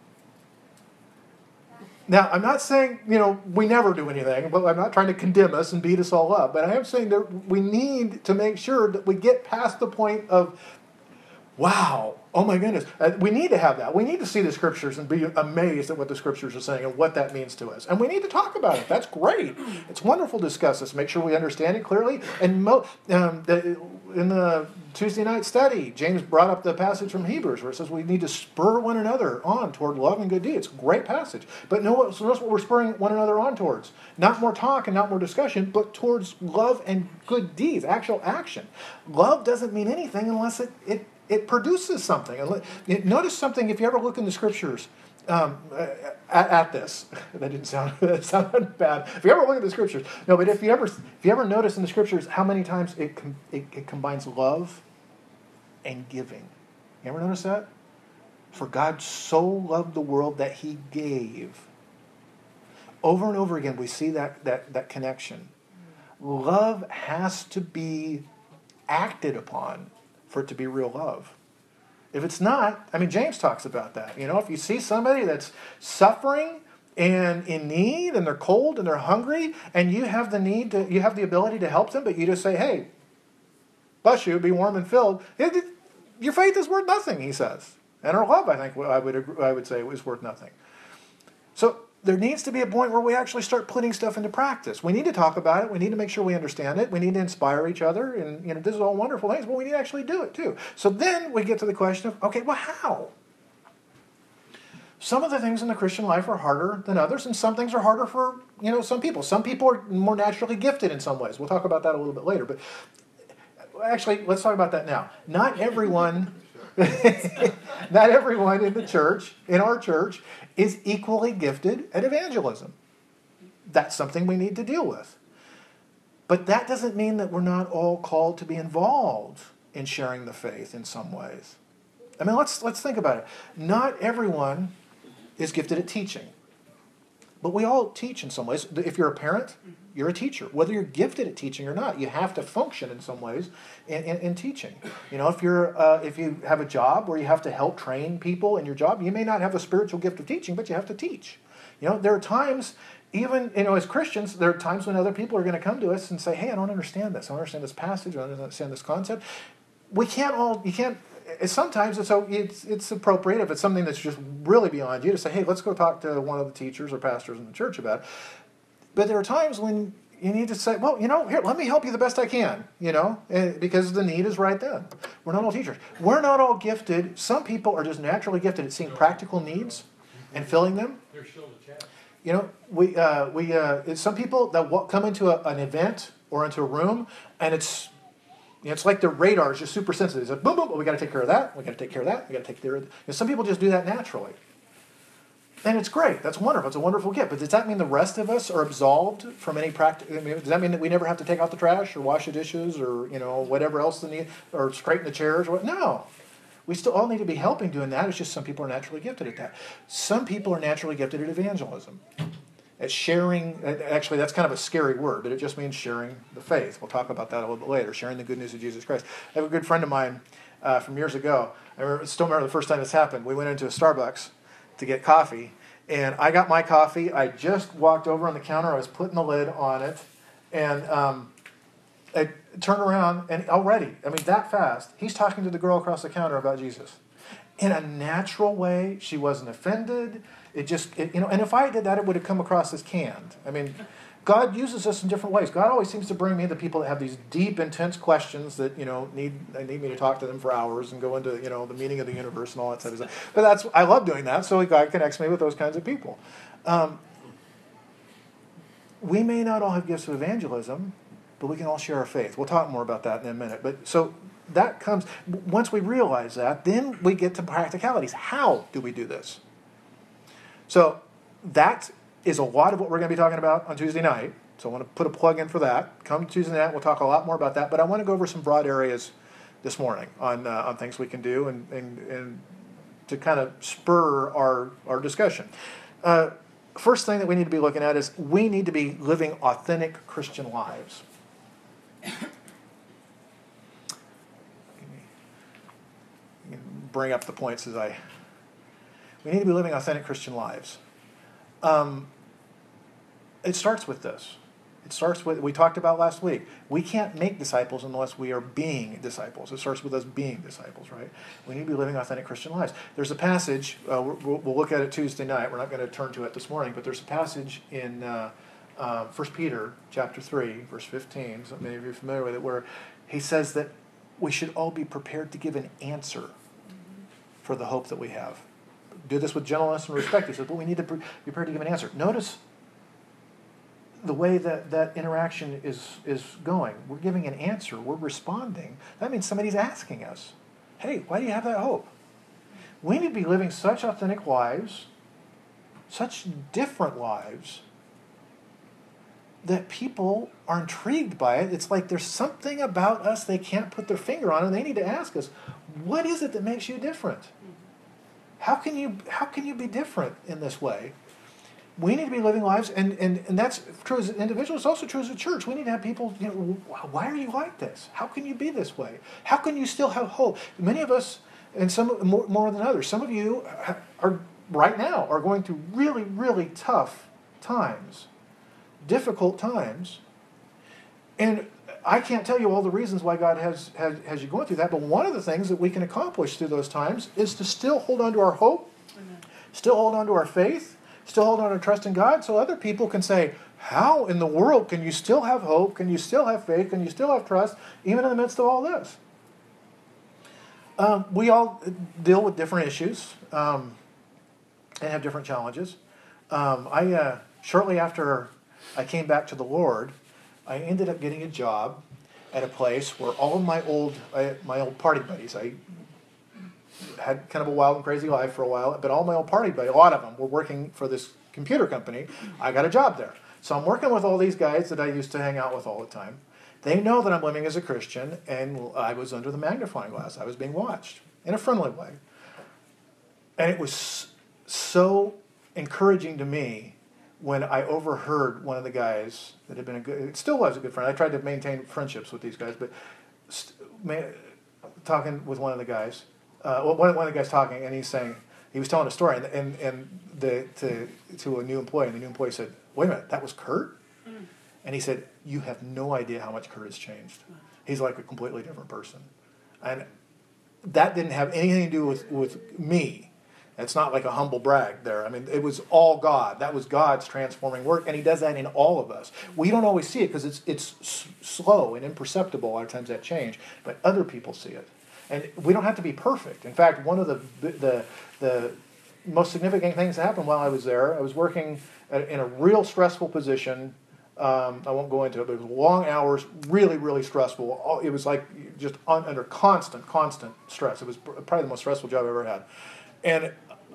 Now, I'm not saying, you know, we never do anything, but I'm not trying to condemn us and beat us all up. But I am saying that we need to make sure that we get past the point of, wow, oh my goodness. Uh, we need to have that. We need to see the Scriptures and be amazed at what the Scriptures are saying and what that means to us. And we need to talk about it. That's great. It's wonderful to discuss this, make sure we understand it clearly. And mo- um, the, in the Tuesday night study, James brought up the passage from Hebrews where it says we need to spur one another on toward love and good deeds. Great passage. But notice what we're spurring one another on towards. Not more talk and not more discussion, but towards love and good deeds, actual action. Love doesn't mean anything unless it, it, it produces something. Notice something, if you ever look in the Scriptures, um, at, at this, that didn't sound that sounded bad. If you ever look at the Scriptures, no, but if you ever if you ever notice in the Scriptures how many times it com- it, it combines love and giving. You ever notice that? For God so loved the world that He gave. Over and over again, we see that that that connection. Love has to be acted upon for it to be real love. If it's not, I mean, James talks about that. You know, if you see somebody that's suffering and in need and they're cold and they're hungry and you have the need to, you have the ability to help them, but you just say, hey, bless you, be warm and filled. It, it, your faith is worth nothing, he says. And our love, I think, I would agree, I would say, is worth nothing. So there needs to be a point where we actually start putting stuff into practice. We need to talk about it. We need to make sure we understand it. We need to inspire each other. And, you know, this is all wonderful things, but we need to actually do it too. So then we get to the question of, okay, well, how? Some of the things in the Christian life are harder than others, and some things are harder for, you know, some people. Some people are more naturally gifted in some ways. We'll talk about that a little bit later. But actually, let's talk about that now. Not everyone... Not everyone in the church, in our church, is equally gifted at evangelism. That's something we need to deal with. But that doesn't mean that we're not all called to be involved in sharing the faith in some ways. I mean, let's let's think about it. Not everyone is gifted at teaching. But we all teach in some ways. If you're a parent, you're a teacher. Whether you're gifted at teaching or not, you have to function in some ways in, in, in teaching. You know, if you're uh, if you have a job where you have to help train people in your job, you may not have a spiritual gift of teaching, but you have to teach. You know, there are times even, you know, as Christians, there are times when other people are going to come to us and say, hey, I don't understand this. I don't understand this passage. I don't understand this concept. We can't all, you can't, sometimes it's, it's it's appropriate if it's something that's just really beyond you to say, hey, let's go talk to one of the teachers or pastors in the church about it. But there are times when you need to say, well, you know, here, let me help you the best I can, you know, because the need is right then. We're not all teachers. We're not all gifted. Some people are just naturally gifted at seeing practical needs and filling them. You know, we uh, we uh, it's some people that w- come into a, an event or into a room, and it's you know, it's like their radar is just super sensitive. It's like, boom, boom, well, we got to take care of that. We got to take care of that. We got to take care of that. You know, some people just do that naturally, and it's great. That's wonderful. It's a wonderful gift. But does that mean the rest of us are absolved from any practice? I mean, does that mean that we never have to take out the trash or wash the dishes or you know whatever else the need or straighten the chairs? Or what? No. We still all need to be helping doing that. It's just some people are naturally gifted at that. Some people are naturally gifted at evangelism, at sharing. Actually, that's kind of a scary word, but it just means sharing the faith. We'll talk about that a little bit later, sharing the good news of Jesus Christ. I have a good friend of mine uh, from years ago. I remember, still remember the first time this happened. We went into a Starbucks to get coffee, and I got my coffee. I just walked over on the counter. I was putting the lid on it, and um, I turned around, and already, I mean, that fast, he's talking to the girl across the counter about Jesus. In a natural way, she wasn't offended. It just, it, you know, and if I did that, it would have come across as canned. I mean, God uses us in different ways. God always seems to bring me the people that have these deep, intense questions that, you know, need they need me to talk to them for hours and go into, you know, the meaning of the universe and all that type of stuff. But that's, I love doing that, so God connects me with those kinds of people. Um, we may not all have gifts of evangelism, but we can all share our faith. We'll talk more about that in a minute. But so that comes, once we realize that, then we get to practicalities. How do we do this? So that is a lot of what we're going to be talking about on Tuesday night. So I want to put a plug in for that. Come Tuesday night, we'll talk a lot more about that. But I want to go over some broad areas this morning on uh, on things we can do and, and, and to kind of spur our, our discussion. Uh, first thing that we need to be looking at is we need to be living authentic Christian lives. Bring up the points as I... We need to be living authentic Christian lives. Um, it starts with this. It starts with, we talked about last week, we can't make disciples unless we are being disciples. It starts with us being disciples, right? We need to be living authentic Christian lives. There's a passage, uh, we'll, we'll look at it Tuesday night. We're not going to turn to it this morning, but there's a passage in uh, uh, First Peter chapter three, verse fifteen, so many of you are familiar with it, where he says that we should all be prepared to give an answer for the hope that we have. Do this with gentleness and respect. He says, but we need to be prepared to give an answer. Notice the way that that interaction is, is going. We're giving an answer. We're responding. That means somebody's asking us, hey, why do you have that hope? We need to be living such authentic lives, such different lives, that people are intrigued by it. It's like there's something about us they can't put their finger on, and they need to ask us, what is it that makes you different? How can you how can you be different in this way? We need to be living lives, and, and, and that's true as individuals. It's also true as a church. We need to have people, you know, why are you like this? How can you be this way? How can you still have hope? Many of us, and some more, more than others, some of you are right now are going through really, really tough times, difficult times, and I can't tell you all the reasons why God has, has, has you going through that, but one of the things that we can accomplish through those times is to still hold on to our hope, Amen. Still hold on to our faith, still hold on to trust in God, so other people can say, how in the world can you still have hope, can you still have faith, can you still have trust, even in the midst of all this? Um, we all deal with different issues um, and have different challenges. Um, I uh, shortly after I came back to the Lord, I ended up getting a job at a place where all of my old I, my old party buddies, I had kind of a wild and crazy life for a while, but all my old party buddies, a lot of them, were working for this computer company. I got a job there. So I'm working with all these guys that I used to hang out with all the time. They know that I'm living as a Christian, and I was under the magnifying glass. I was being watched in a friendly way. And it was so encouraging to me when I overheard one of the guys that had been a good, it still was a good friend. I tried to maintain friendships with these guys, but st- man, talking with one of the guys, uh, one, one of the guys talking, and he's saying, he was telling a story, and and, and the to to a new employee, and the new employee said, "Wait a minute, that was Kurt?" Mm. And he said, "You have no idea how much Kurt has changed. He's like a completely different person." And that didn't have anything to do with, with me. It's not like a humble brag there. I mean, it was all God. That was God's transforming work, and he does that in all of us. We don't always see it because it's it's s- slow and imperceptible a lot of times, that change, but other people see it. And we don't have to be perfect. In fact, one of the the the most significant things that happened while I was there, I was working at, in a real stressful position. Um, I won't go into it, but it was long hours, really, really stressful. It was like just on, under constant, constant stress. It was probably the most stressful job I ever had. And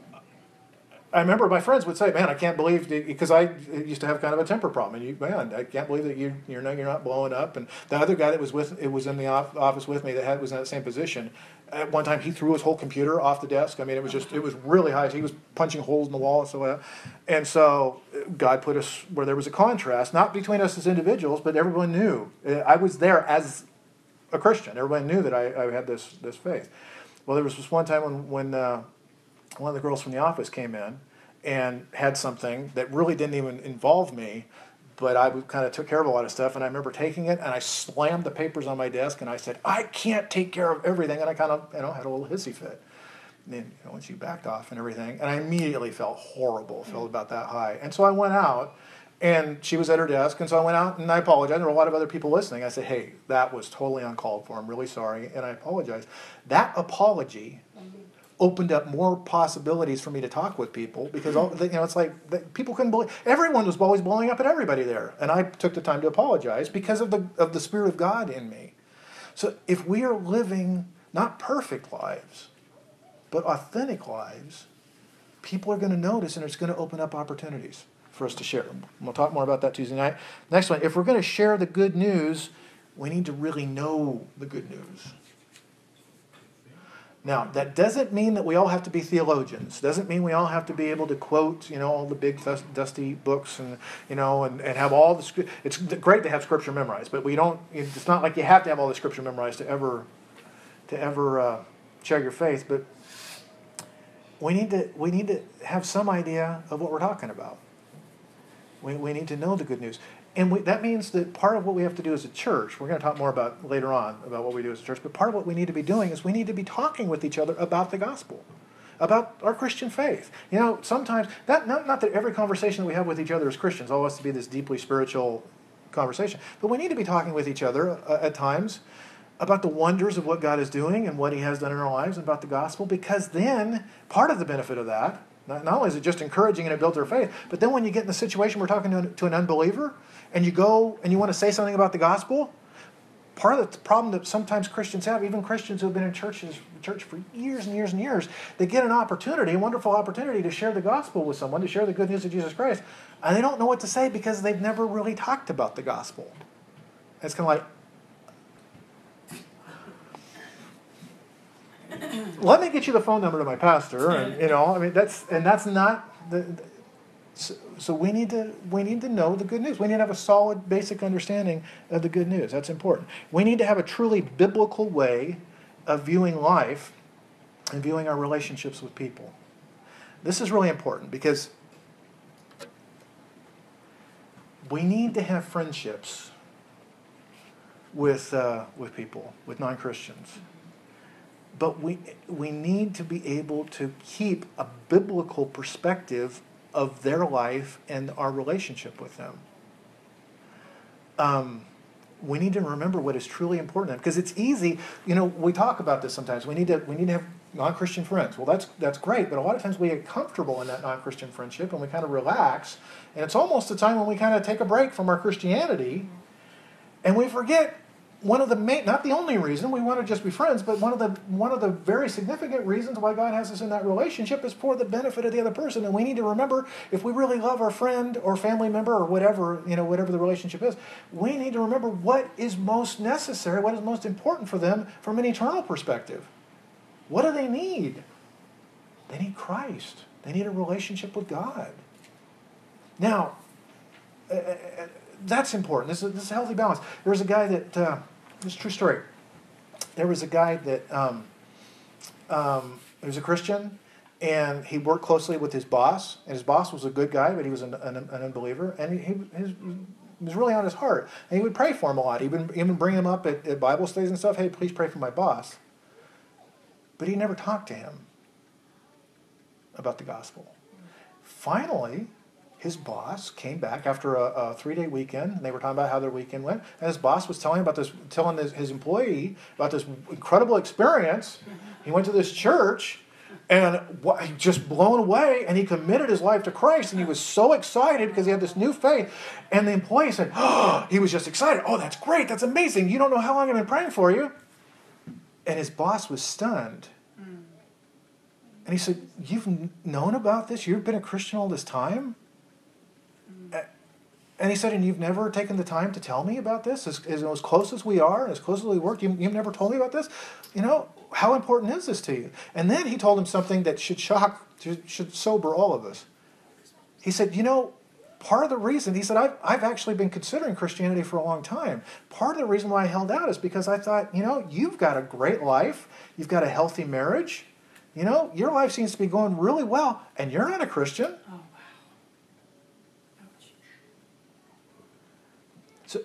I remember my friends would say, "Man, I can't believe," because I used to have kind of a temper problem. And you, man, I can't believe that you, you're not, you're not blowing up. And the other guy that was with, it was in the office with me that had was in that same position. At one time, he threw his whole computer off the desk. I mean, it was just, it was really high. He was punching holes in the wall and so on. And so God put us where there was a contrast, not between us as individuals, but everyone knew. I was there as a Christian. Everybody knew that I, I had this this faith. Well, there was this one time when when. Uh, One of the girls from the office came in and had something that really didn't even involve me, but I kind of took care of a lot of stuff. And I remember taking it and I slammed the papers on my desk and I said, "I can't take care of everything." And I kind of, you know, had a little hissy fit. And then, you know, when she backed off and everything, and I immediately felt horrible, felt about that high. And so I went out, and she was at her desk, and so I went out and I apologized. There were a lot of other people listening. I said, "Hey, that was totally uncalled for. I'm really sorry," and I apologized. That apology opened up more possibilities for me to talk with people, because all, you know, it's like people couldn't believe, everyone was always blowing up at everybody there, and I took the time to apologize because of the of the Spirit of God in me. So if we are living not perfect lives, but authentic lives, people are going to notice, and it's going to open up opportunities for us to share. We'll talk more about that Tuesday night. Next one, if we're going to share the good news, we need to really know the good news. Now, that doesn't mean that we all have to be theologians. Doesn't mean we all have to be able to quote, you know, all the big dusty books and, you know, and, and have all the scripture. It's great to have scripture memorized, but we don't. It's not like you have to have all the scripture memorized to ever, to ever uh, share your faith. But we need to we need to have some idea of what we're talking about. We we need to know the good news. And we, that means that part of what we have to do as a church, we're going to talk more about later on about what we do as a church, but part of what we need to be doing is we need to be talking with each other about the gospel, about our Christian faith. You know, sometimes, that, not, not that every conversation that we have with each other as Christians always has to be this deeply spiritual conversation, but we need to be talking with each other uh, at times about the wonders of what God is doing and what he has done in our lives and about the gospel, because then part of the benefit of that, not, not only is it just encouraging and it builds our faith, but then when you get in a situation where we're talking to an, to an unbeliever, and you go and you want to say something about the gospel, part of the problem that sometimes Christians have, even Christians who have been in churches, church for years and years and years, they get an opportunity, a wonderful opportunity to share the gospel with someone, to share the good news of Jesus Christ, and they don't know what to say because they've never really talked about the gospel. It's kind of like, let me get you the phone number to my pastor, and you know, I mean, that's and that's not the. So, so we need to we need to know the good news. We need to have a solid, basic understanding of the good news. That's important. We need to have a truly biblical way of viewing life and viewing our relationships with people. This is really important because we need to have friendships with uh, with people, with non-Christians. But we we need to be able to keep a biblical perspective of their life and our relationship with them. Um, we need to remember what is truly important to them, because it's easy. You know, we talk about this sometimes. We need to we need to have non-Christian friends. Well, that's that's great, but a lot of times we get comfortable in that non-Christian friendship and we kind of relax, and it's almost a time when we kind of take a break from our Christianity, and we forget one of the main, not the only reason we want to just be friends, but one of the one of the very significant reasons why God has us in that relationship is for the benefit of the other person. And we need to remember, if we really love our friend or family member or whatever, you know, whatever the relationship is, we need to remember what is most necessary, what is most important for them from an eternal perspective. What do they need? They need Christ. They need a relationship with God. Now, uh, that's important. This is, this is a healthy balance. There was a guy that, uh, this is a true story. There was a guy that, um, um, he was a Christian, And he worked closely with his boss, and his boss was a good guy, but he was an, an, an unbeliever, and he, he his, it was really on his heart. And he would pray for him a lot. He would even bring him up at, at Bible studies and stuff. Hey, please pray for my boss. But he never talked to him about the gospel. Finally, his boss came back after a, a three-day weekend, and they were talking about how their weekend went. And his boss was telling about this, telling his, his employee about this incredible experience. He went to this church, and just blown away, and he committed his life to Christ, and he was so excited because he had this new faith. And the employee said, oh, he was just excited. Oh, that's great. That's amazing. You don't know how long I've been praying for you. And his boss was stunned. And he said, you've known about this? You've been a Christian all this time? And he said, and you've never taken the time to tell me about this? As, as, as close as we are, and as close as we work, you, you've never told me about this? You know, how important is this to you? And then he told him something that should shock, should sober all of us. He said, you know, part of the reason, he said, I've, I've actually been considering Christianity for a long time. Part of the reason why I held out is because I thought, you know, you've got a great life. You've got a healthy marriage. You know, your life seems to be going really well, and you're not a Christian. Oh, wow. So,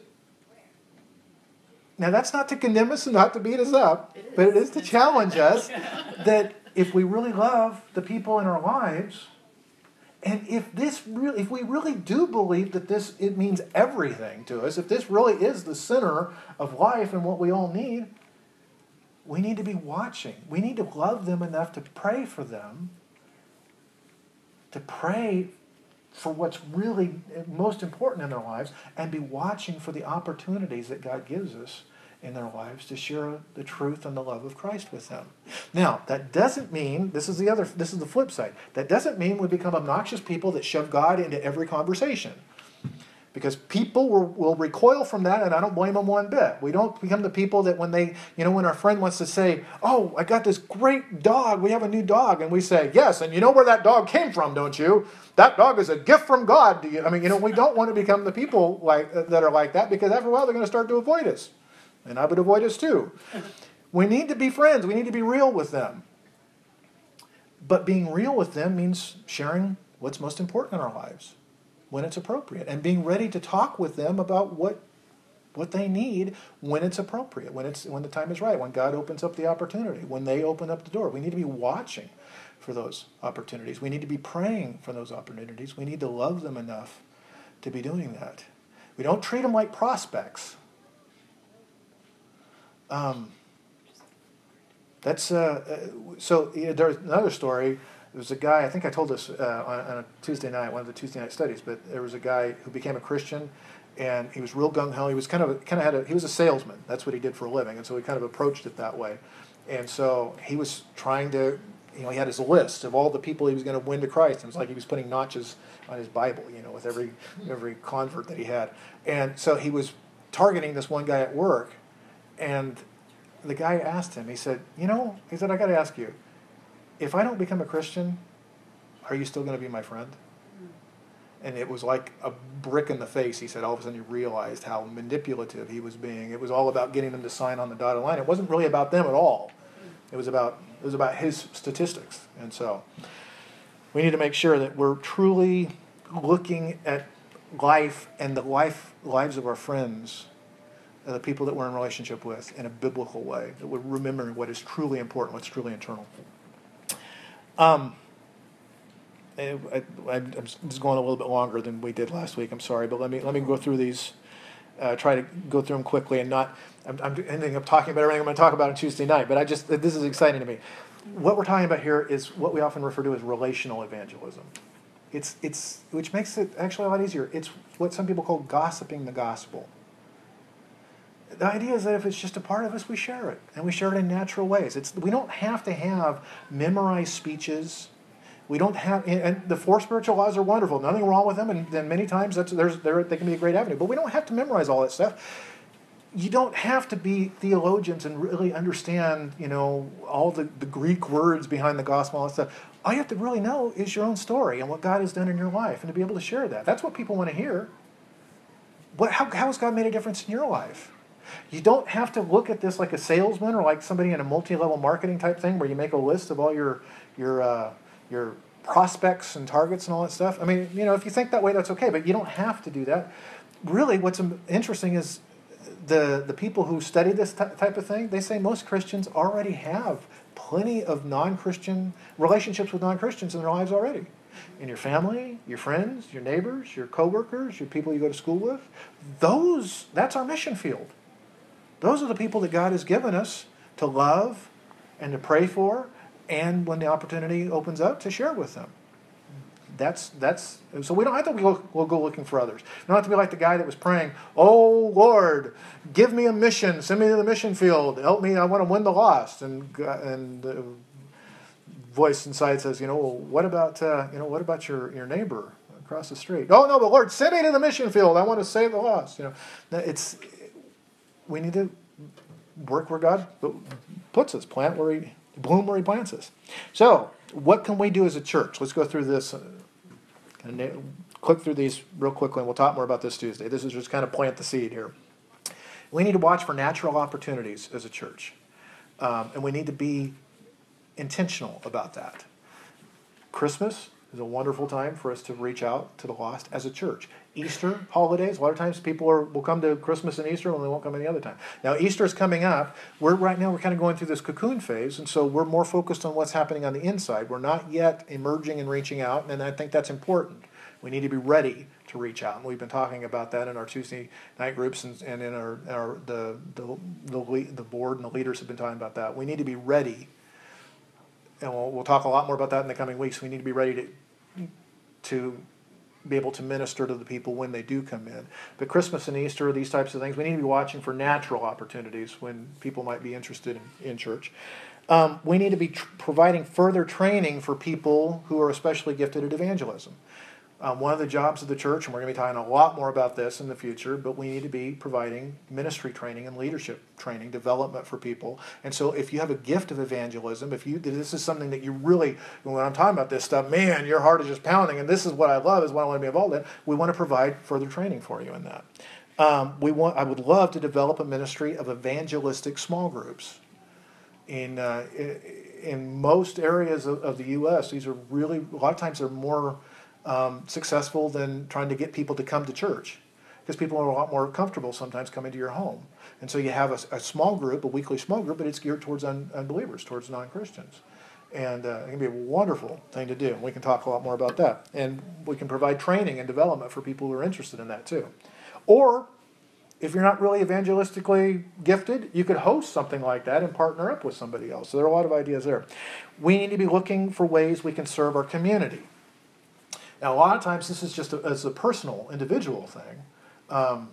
now, that's not to condemn us and not to beat us up, it but it is to challenge us that if we really love the people in our lives, and if this really, if we really do believe that this, it means everything to us, if this really is the center of life and what we all need, we need to be watching. We need to love them enough to pray for them, to pray for what's really most important in their lives, and be watching for the opportunities that God gives us in their lives to share the truth and the love of Christ with them. Now, that doesn't mean, this is the other, this is the flip side, that doesn't mean we become obnoxious people that shove God into every conversation. Because people will, will recoil from that, and I don't blame them one bit. We don't become the people that when they, you know, when our friend wants to say, oh, I got this great dog, we have a new dog, and we say, yes, and you know where that dog came from, don't you? That dog is a gift from God to you. I mean, you know, we don't want to become the people like that are like that, because after a while they're going to start to avoid us. And I would avoid us too. We need to be friends. We need to be real with them. But being real with them means sharing what's most important in our lives when it's appropriate, and being ready to talk with them about what what they need when it's appropriate, when it's when the time is right, when God opens up the opportunity, when they open up the door. We need to be watching for those opportunities. We need to be praying for those opportunities. We need to love them enough to be doing that. We don't treat them like prospects. Um, that's uh, so. You know, there's another story. There was a guy, I think I told this uh, on, on a Tuesday night, one of the Tuesday night studies, but there was a guy who became a Christian, and he was real gung-ho. He was kind of, kind of had a, he was a salesman. That's what he did for a living, and so he kind of approached it that way. And so he was trying to, you know, he had his list of all the people he was going to win to Christ. And it was like he was putting notches on his Bible, you know, with every every convert that he had. And so he was targeting this one guy at work, and the guy asked him, he said, you know, he said, I got to ask you, if I don't become a Christian, are you still going to be my friend? And it was like a brick in the face. He said all of a sudden he realized how manipulative he was being. It was all about getting them to sign on the dotted line. It wasn't really about them at all. It was about it was about his statistics. And so we need to make sure that we're truly looking at life and the life lives of our friends, the people that we're in relationship with, in a biblical way, that we're remembering what is truly important, what's truly internal. Um, I, I, I'm just going a little bit longer than we did last week. I'm sorry, but let me let me go through these. Uh, try to go through them quickly and not. I'm, I'm ending up talking about everything I'm going to talk about on Tuesday night. But I just this is exciting to me. What we're talking about here is what we often refer to as relational evangelism. It's it's which makes it actually a lot easier. It's what some people call gossiping the gospel. The idea is that if it's just a part of us, we share it, and we share it in natural ways. It's we don't have to have memorized speeches. We don't have, and the four spiritual laws are wonderful. Nothing wrong with them, and, and many times that's there's there they can be a great avenue. But we don't have to memorize all that stuff. You don't have to be theologians and really understand, you know, all the, the Greek words behind the gospel, all that stuff. All you have to really know is your own story and what God has done in your life, and to be able to share that. That's what people want to hear. What how how has God made a difference in your life? You don't have to look at this like a salesman or like somebody in a multi-level marketing type thing where you make a list of all your your uh, your prospects and targets and all that stuff. I mean, you know, if you think that way, that's okay, but you don't have to do that. Really, what's interesting is the, the people who study this t- type of thing, they say most Christians already have plenty of non-Christian relationships with non-Christians in their lives already. In your family, your friends, your neighbors, your coworkers, your people you go to school with. Those, that's our mission field. Those are the people that God has given us to love and to pray for, and when the opportunity opens up, to share with them. That's that's so we don't have to go, we'll go looking for others. We don't have to be like the guy that was praying, "Oh Lord, give me a mission, send me to the mission field, help me, I want to win the lost." And and the voice inside says, "You know, well, what about uh, you know what about your, your neighbor across the street?" "Oh no, but Lord, send me to the mission field. I want to save the lost." You know, it's we need to work where God puts us, plant where He bloom where He plants us. So, what can we do as a church? Let's go through this. Uh, kind of click through these real quickly, and we'll talk more about this Tuesday. This is just kind of plant the seed here. We need to watch for natural opportunities as a church, um, and we need to be intentional about that. Christmas is a wonderful time for us to reach out to the lost as a church. Easter holidays, a lot of times people are, will come to Christmas and Easter and they won't come any other time. Now Easter is coming up. We're right now we're kind of going through this cocoon phase, and so we're more focused on what's happening on the inside. We're not yet emerging and reaching out, and I think that's important. We need to be ready to reach out, and we've been talking about that in our Tuesday night groups and, and in our, our the the the, the board and the leaders have been talking about that. We need to be ready, and we'll, we'll talk a lot more about that in the coming weeks. We need to be ready to to be able to minister to the people when they do come in. But Christmas and Easter, these types of things, we need to be watching for natural opportunities when people might be interested in, in church. Um, we need to be tr- providing further training for people who are especially gifted at evangelism. Um, one of the jobs of the church, and we're going to be talking a lot more about this in the future, but we need to be providing ministry training and leadership training, development for people. And so if you have a gift of evangelism, if you this is something that you really, when I'm talking about this stuff, man, your heart is just pounding, and this is what I love, is what I want to be involved in, we want to provide further training for you in that. Um, we want. I would love to develop a ministry of evangelistic small groups. In uh, in most areas of, of the U S, these are really, a lot of times they're more Um, successful than trying to get people to come to church, because people are a lot more comfortable sometimes coming to your home. And so you have a, a small group, a weekly small group, but it's geared towards un, unbelievers, towards non-Christians. And uh, it can be a wonderful thing to do. And we can talk a lot more about that. And we can provide training and development for people who are interested in that too. Or if you're not really evangelistically gifted, you could host something like that and partner up with somebody else. So there are a lot of ideas there. We need to be looking for ways we can serve our community. Now, a lot of times this is just a, as a personal, individual thing, um,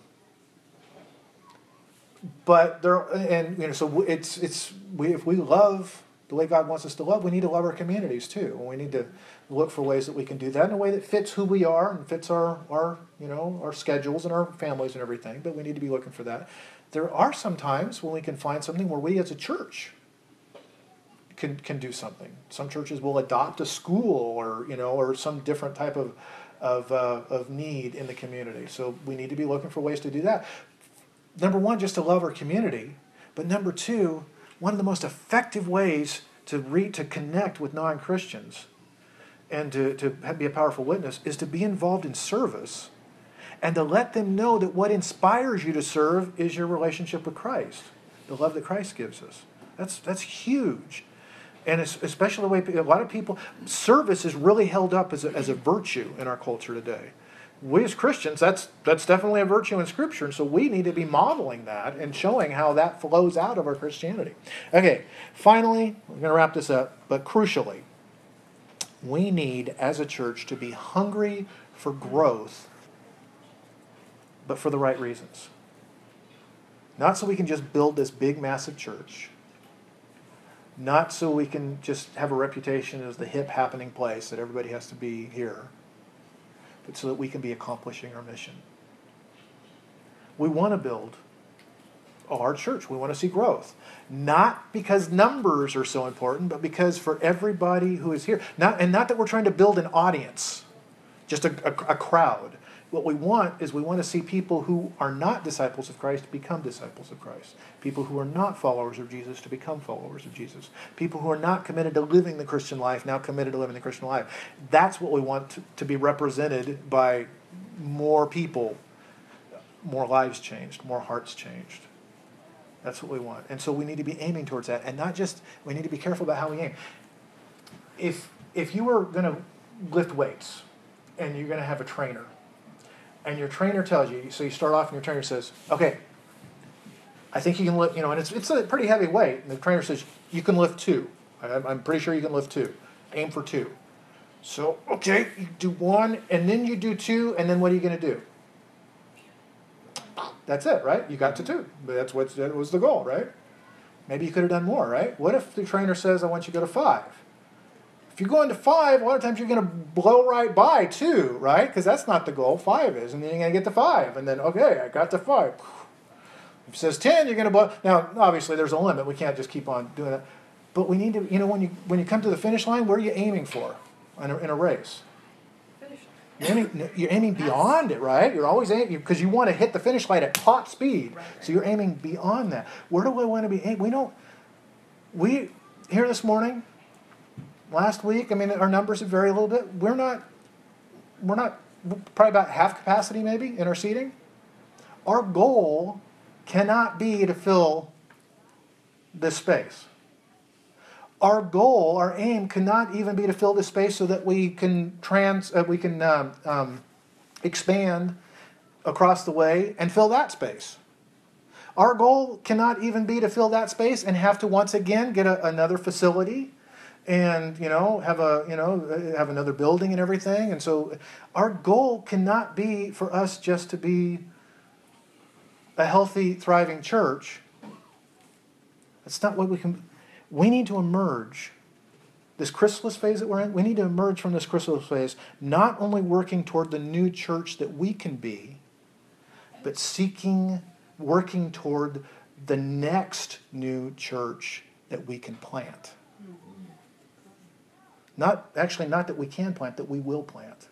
but there, and you know, so it's it's we if we love the way God wants us to love, we need to love our communities too, and we need to look for ways that we can do that in a way that fits who we are and fits our our you know our schedules and our families and everything. But we need to be looking for that. There are some times when we can find something where we as a church Can, can do something. Some churches will adopt a school, or you know, or some different type of of uh, of need in the community. So we need to be looking for ways to do that. Number one, just to love our community, but number two, one of the most effective ways to read to connect with non-Christians and to to be a powerful witness is to be involved in service, and to let them know that what inspires you to serve is your relationship with Christ, the love that Christ gives us. That's that's huge. And it's especially the way a lot of people, service is really held up as a, as a virtue in our culture today. We as Christians, that's that's definitely a virtue in Scripture, and so we need to be modeling that and showing how that flows out of our Christianity. Okay, finally, we're going to wrap this up, but crucially, we need as a church to be hungry for growth, but for the right reasons. Not so we can just build this big, massive church. Not so we can just have a reputation as the hip happening place that everybody has to be here, but so that we can be accomplishing our mission. We want to build a large church. We want to see growth. Not because numbers are so important, but because for everybody who is here, not and not that we're trying to build an audience. just a, a, a crowd. What we want is we want to see people who are not disciples of Christ become disciples of Christ. People who are not followers of Jesus to become followers of Jesus. People who are not committed to living the Christian life now committed to living the Christian life. That's what we want to, to be represented by more people, more lives changed, more hearts changed. That's what we want. And so we need to be aiming towards that. And not just, we need to be careful about how we aim. If, if you were going to lift weights and you're going to have a trainer, and your trainer tells you, so you start off and your trainer says, okay, I think you can lift, you know, and it's it's a pretty heavy weight. And the trainer says, you can lift two. I'm, I'm pretty sure you can lift two. Aim for two. So, okay, you do one, and then you do two, and then what are you going to do? That's it, right? You got to two. But that's what that was the goal, right? Maybe you could have done more, right? What if the trainer says, I want you to go to five? If you go into five, a lot of times you're going to blow right by two, right? Because that's not the goal. Five is. And then you're going to get to five. And then, okay, I got to five. If it says ten, you're going to blow. Now, obviously, there's a limit. We can't just keep on doing that. But we need to, you know, when you when you come to the finish line, where are you aiming for in a, in a race? Finish You're aiming, you're aiming beyond it, right? You're always aiming, because you want to hit the finish line at top speed. Right. So you're aiming beyond that. Where do I want to be aiming? We don't, we, here this morning, last week, I mean, our numbers vary a little bit. We're not, we're not, probably about half capacity maybe in our seating. Our goal cannot be to fill this space. Our goal, our aim, cannot even be to fill this space so that we can trans, uh, we can um, um, expand across the way and fill that space. Our goal cannot even be to fill that space and have to once again get a, another facility. And, you know, have a, you know, have another building and everything. And so our goal cannot be for us just to be a healthy, thriving church. That's not what we can, we need to emerge. This chrysalis phase that we're in, we need to emerge from this chrysalis phase, not only working toward the new church that we can be, but seeking, working toward the next new church that we can plant. Not, actually, not that we can plant, that we will plant.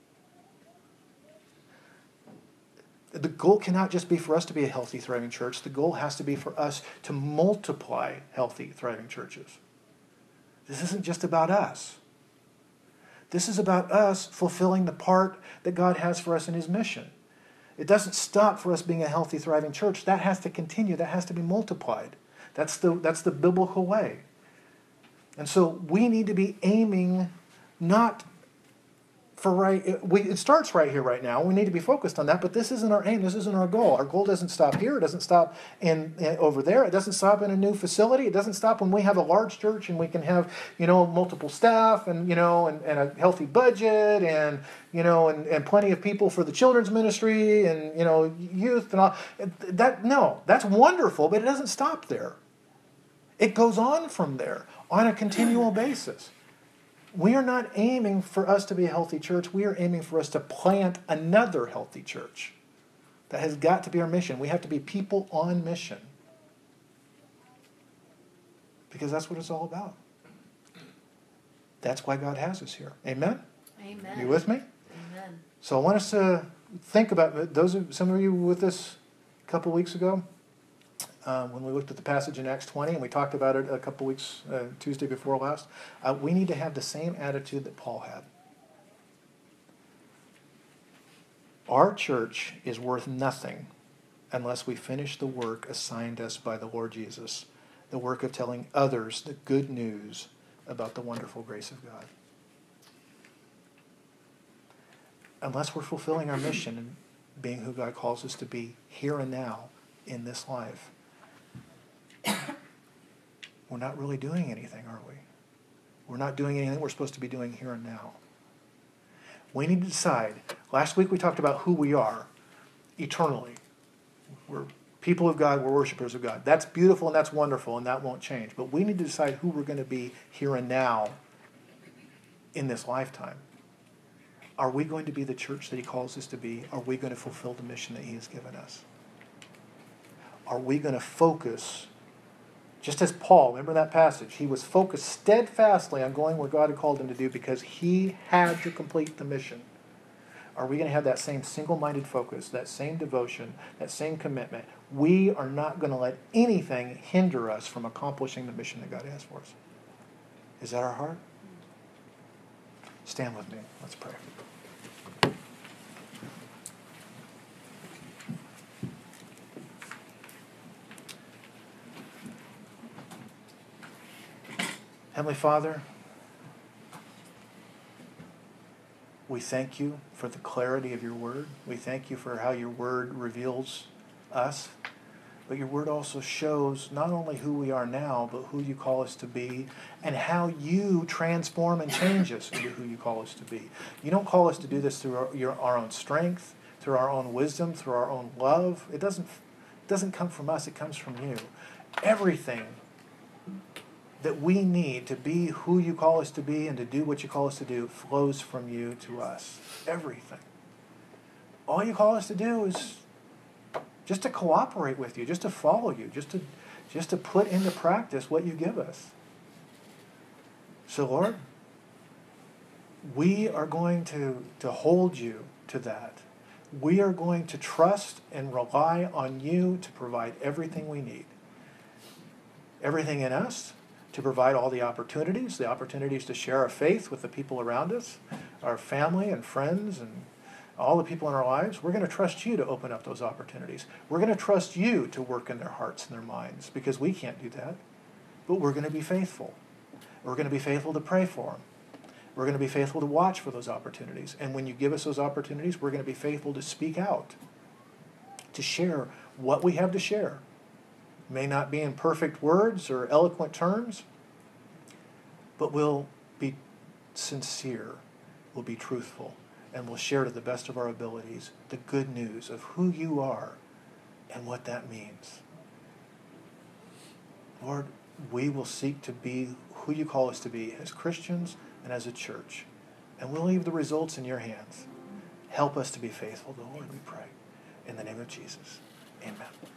The goal cannot just be for us to be a healthy, thriving church. The goal has to be for us to multiply healthy, thriving churches. This isn't just about us. This is about us fulfilling the part that God has for us in His mission. It doesn't stop for us being a healthy, thriving church. That has to continue. That has to be multiplied. That's the, that's the biblical way. And so we need to be aiming not for right, we, it starts right here, right now. We need to be focused on that, but this isn't our aim. This isn't our goal. Our goal doesn't stop here. It doesn't stop in, in over there. It doesn't stop in a new facility. It doesn't stop when we have a large church and we can have, you know, multiple staff and, you know, and, and a healthy budget and, you know, and, and plenty of people for the children's ministry and, you know, youth and all. That, no, that's wonderful, but it doesn't stop there. It goes on from there on a continual basis. We are not aiming for us to be a healthy church. We are aiming for us to plant another healthy church. That has got to be our mission. We have to be people on mission. Because that's what it's all about. That's why God has us here. Amen? Amen. You with me? Amen. So I want us to think about, those of, some of you were with us a couple weeks ago, Um, when we looked at the passage in Acts twenty, and we talked about it a couple weeks, uh, Tuesday before last, uh, we need to have the same attitude that Paul had. Our church is worth nothing unless we finish the work assigned us by the Lord Jesus, the work of telling others the good news about the wonderful grace of God. Unless we're fulfilling our mission and being who God calls us to be here and now in this life, we're not really doing anything, are we? We're not doing anything we're supposed to be doing here and now. We need to decide. Last week we talked about who we are eternally. We're people of God, we're worshipers of God. That's beautiful and that's wonderful and that won't change. But we need to decide who we're going to be here and now in this lifetime. Are we going to be the church that He calls us to be? Are we going to fulfill the mission that He has given us? Are we going to focus, just as Paul, remember that passage, he was focused steadfastly on going where God had called him to do because he had to complete the mission. Are we going to have that same single-minded focus, that same devotion, that same commitment? We are not going to let anything hinder us from accomplishing the mission that God has for us. Is that our heart? Stand with me. Let's pray. Heavenly Father, we thank you for the clarity of your word. We thank you for how your word reveals us, but your word also shows not only who we are now, but who you call us to be, and how you transform and change us into who you call us to be. You don't call us to do this through our, your, our own strength, through our own wisdom, through our own love. It doesn't, it doesn't come from us, it comes from you. Everything that we need to be who you call us to be and to do what you call us to do flows from you to us. Everything. All you call us to do is just to cooperate with you, just to follow you, just to just to put into practice what you give us. So Lord, we are going to, to hold you to that. We are going to trust and rely on you to provide everything we need. Everything in us, to provide all the opportunities, the opportunities to share our faith with the people around us, our family and friends and all the people in our lives. We're going to trust you to open up those opportunities. We're going to trust you to work in their hearts and their minds, because we can't do that. But we're going to be faithful. We're going to be faithful to pray for them. We're going to be faithful to watch for those opportunities. And when you give us those opportunities, we're going to be faithful to speak out, to share what we have to share. May not be in perfect words or eloquent terms, but we'll be sincere, we'll be truthful, and we'll share to the best of our abilities the good news of who you are and what that means. Lord, we will seek to be who you call us to be as Christians and as a church, and we'll leave the results in your hands. Help us to be faithful to the Lord, we pray. In the name of Jesus, amen.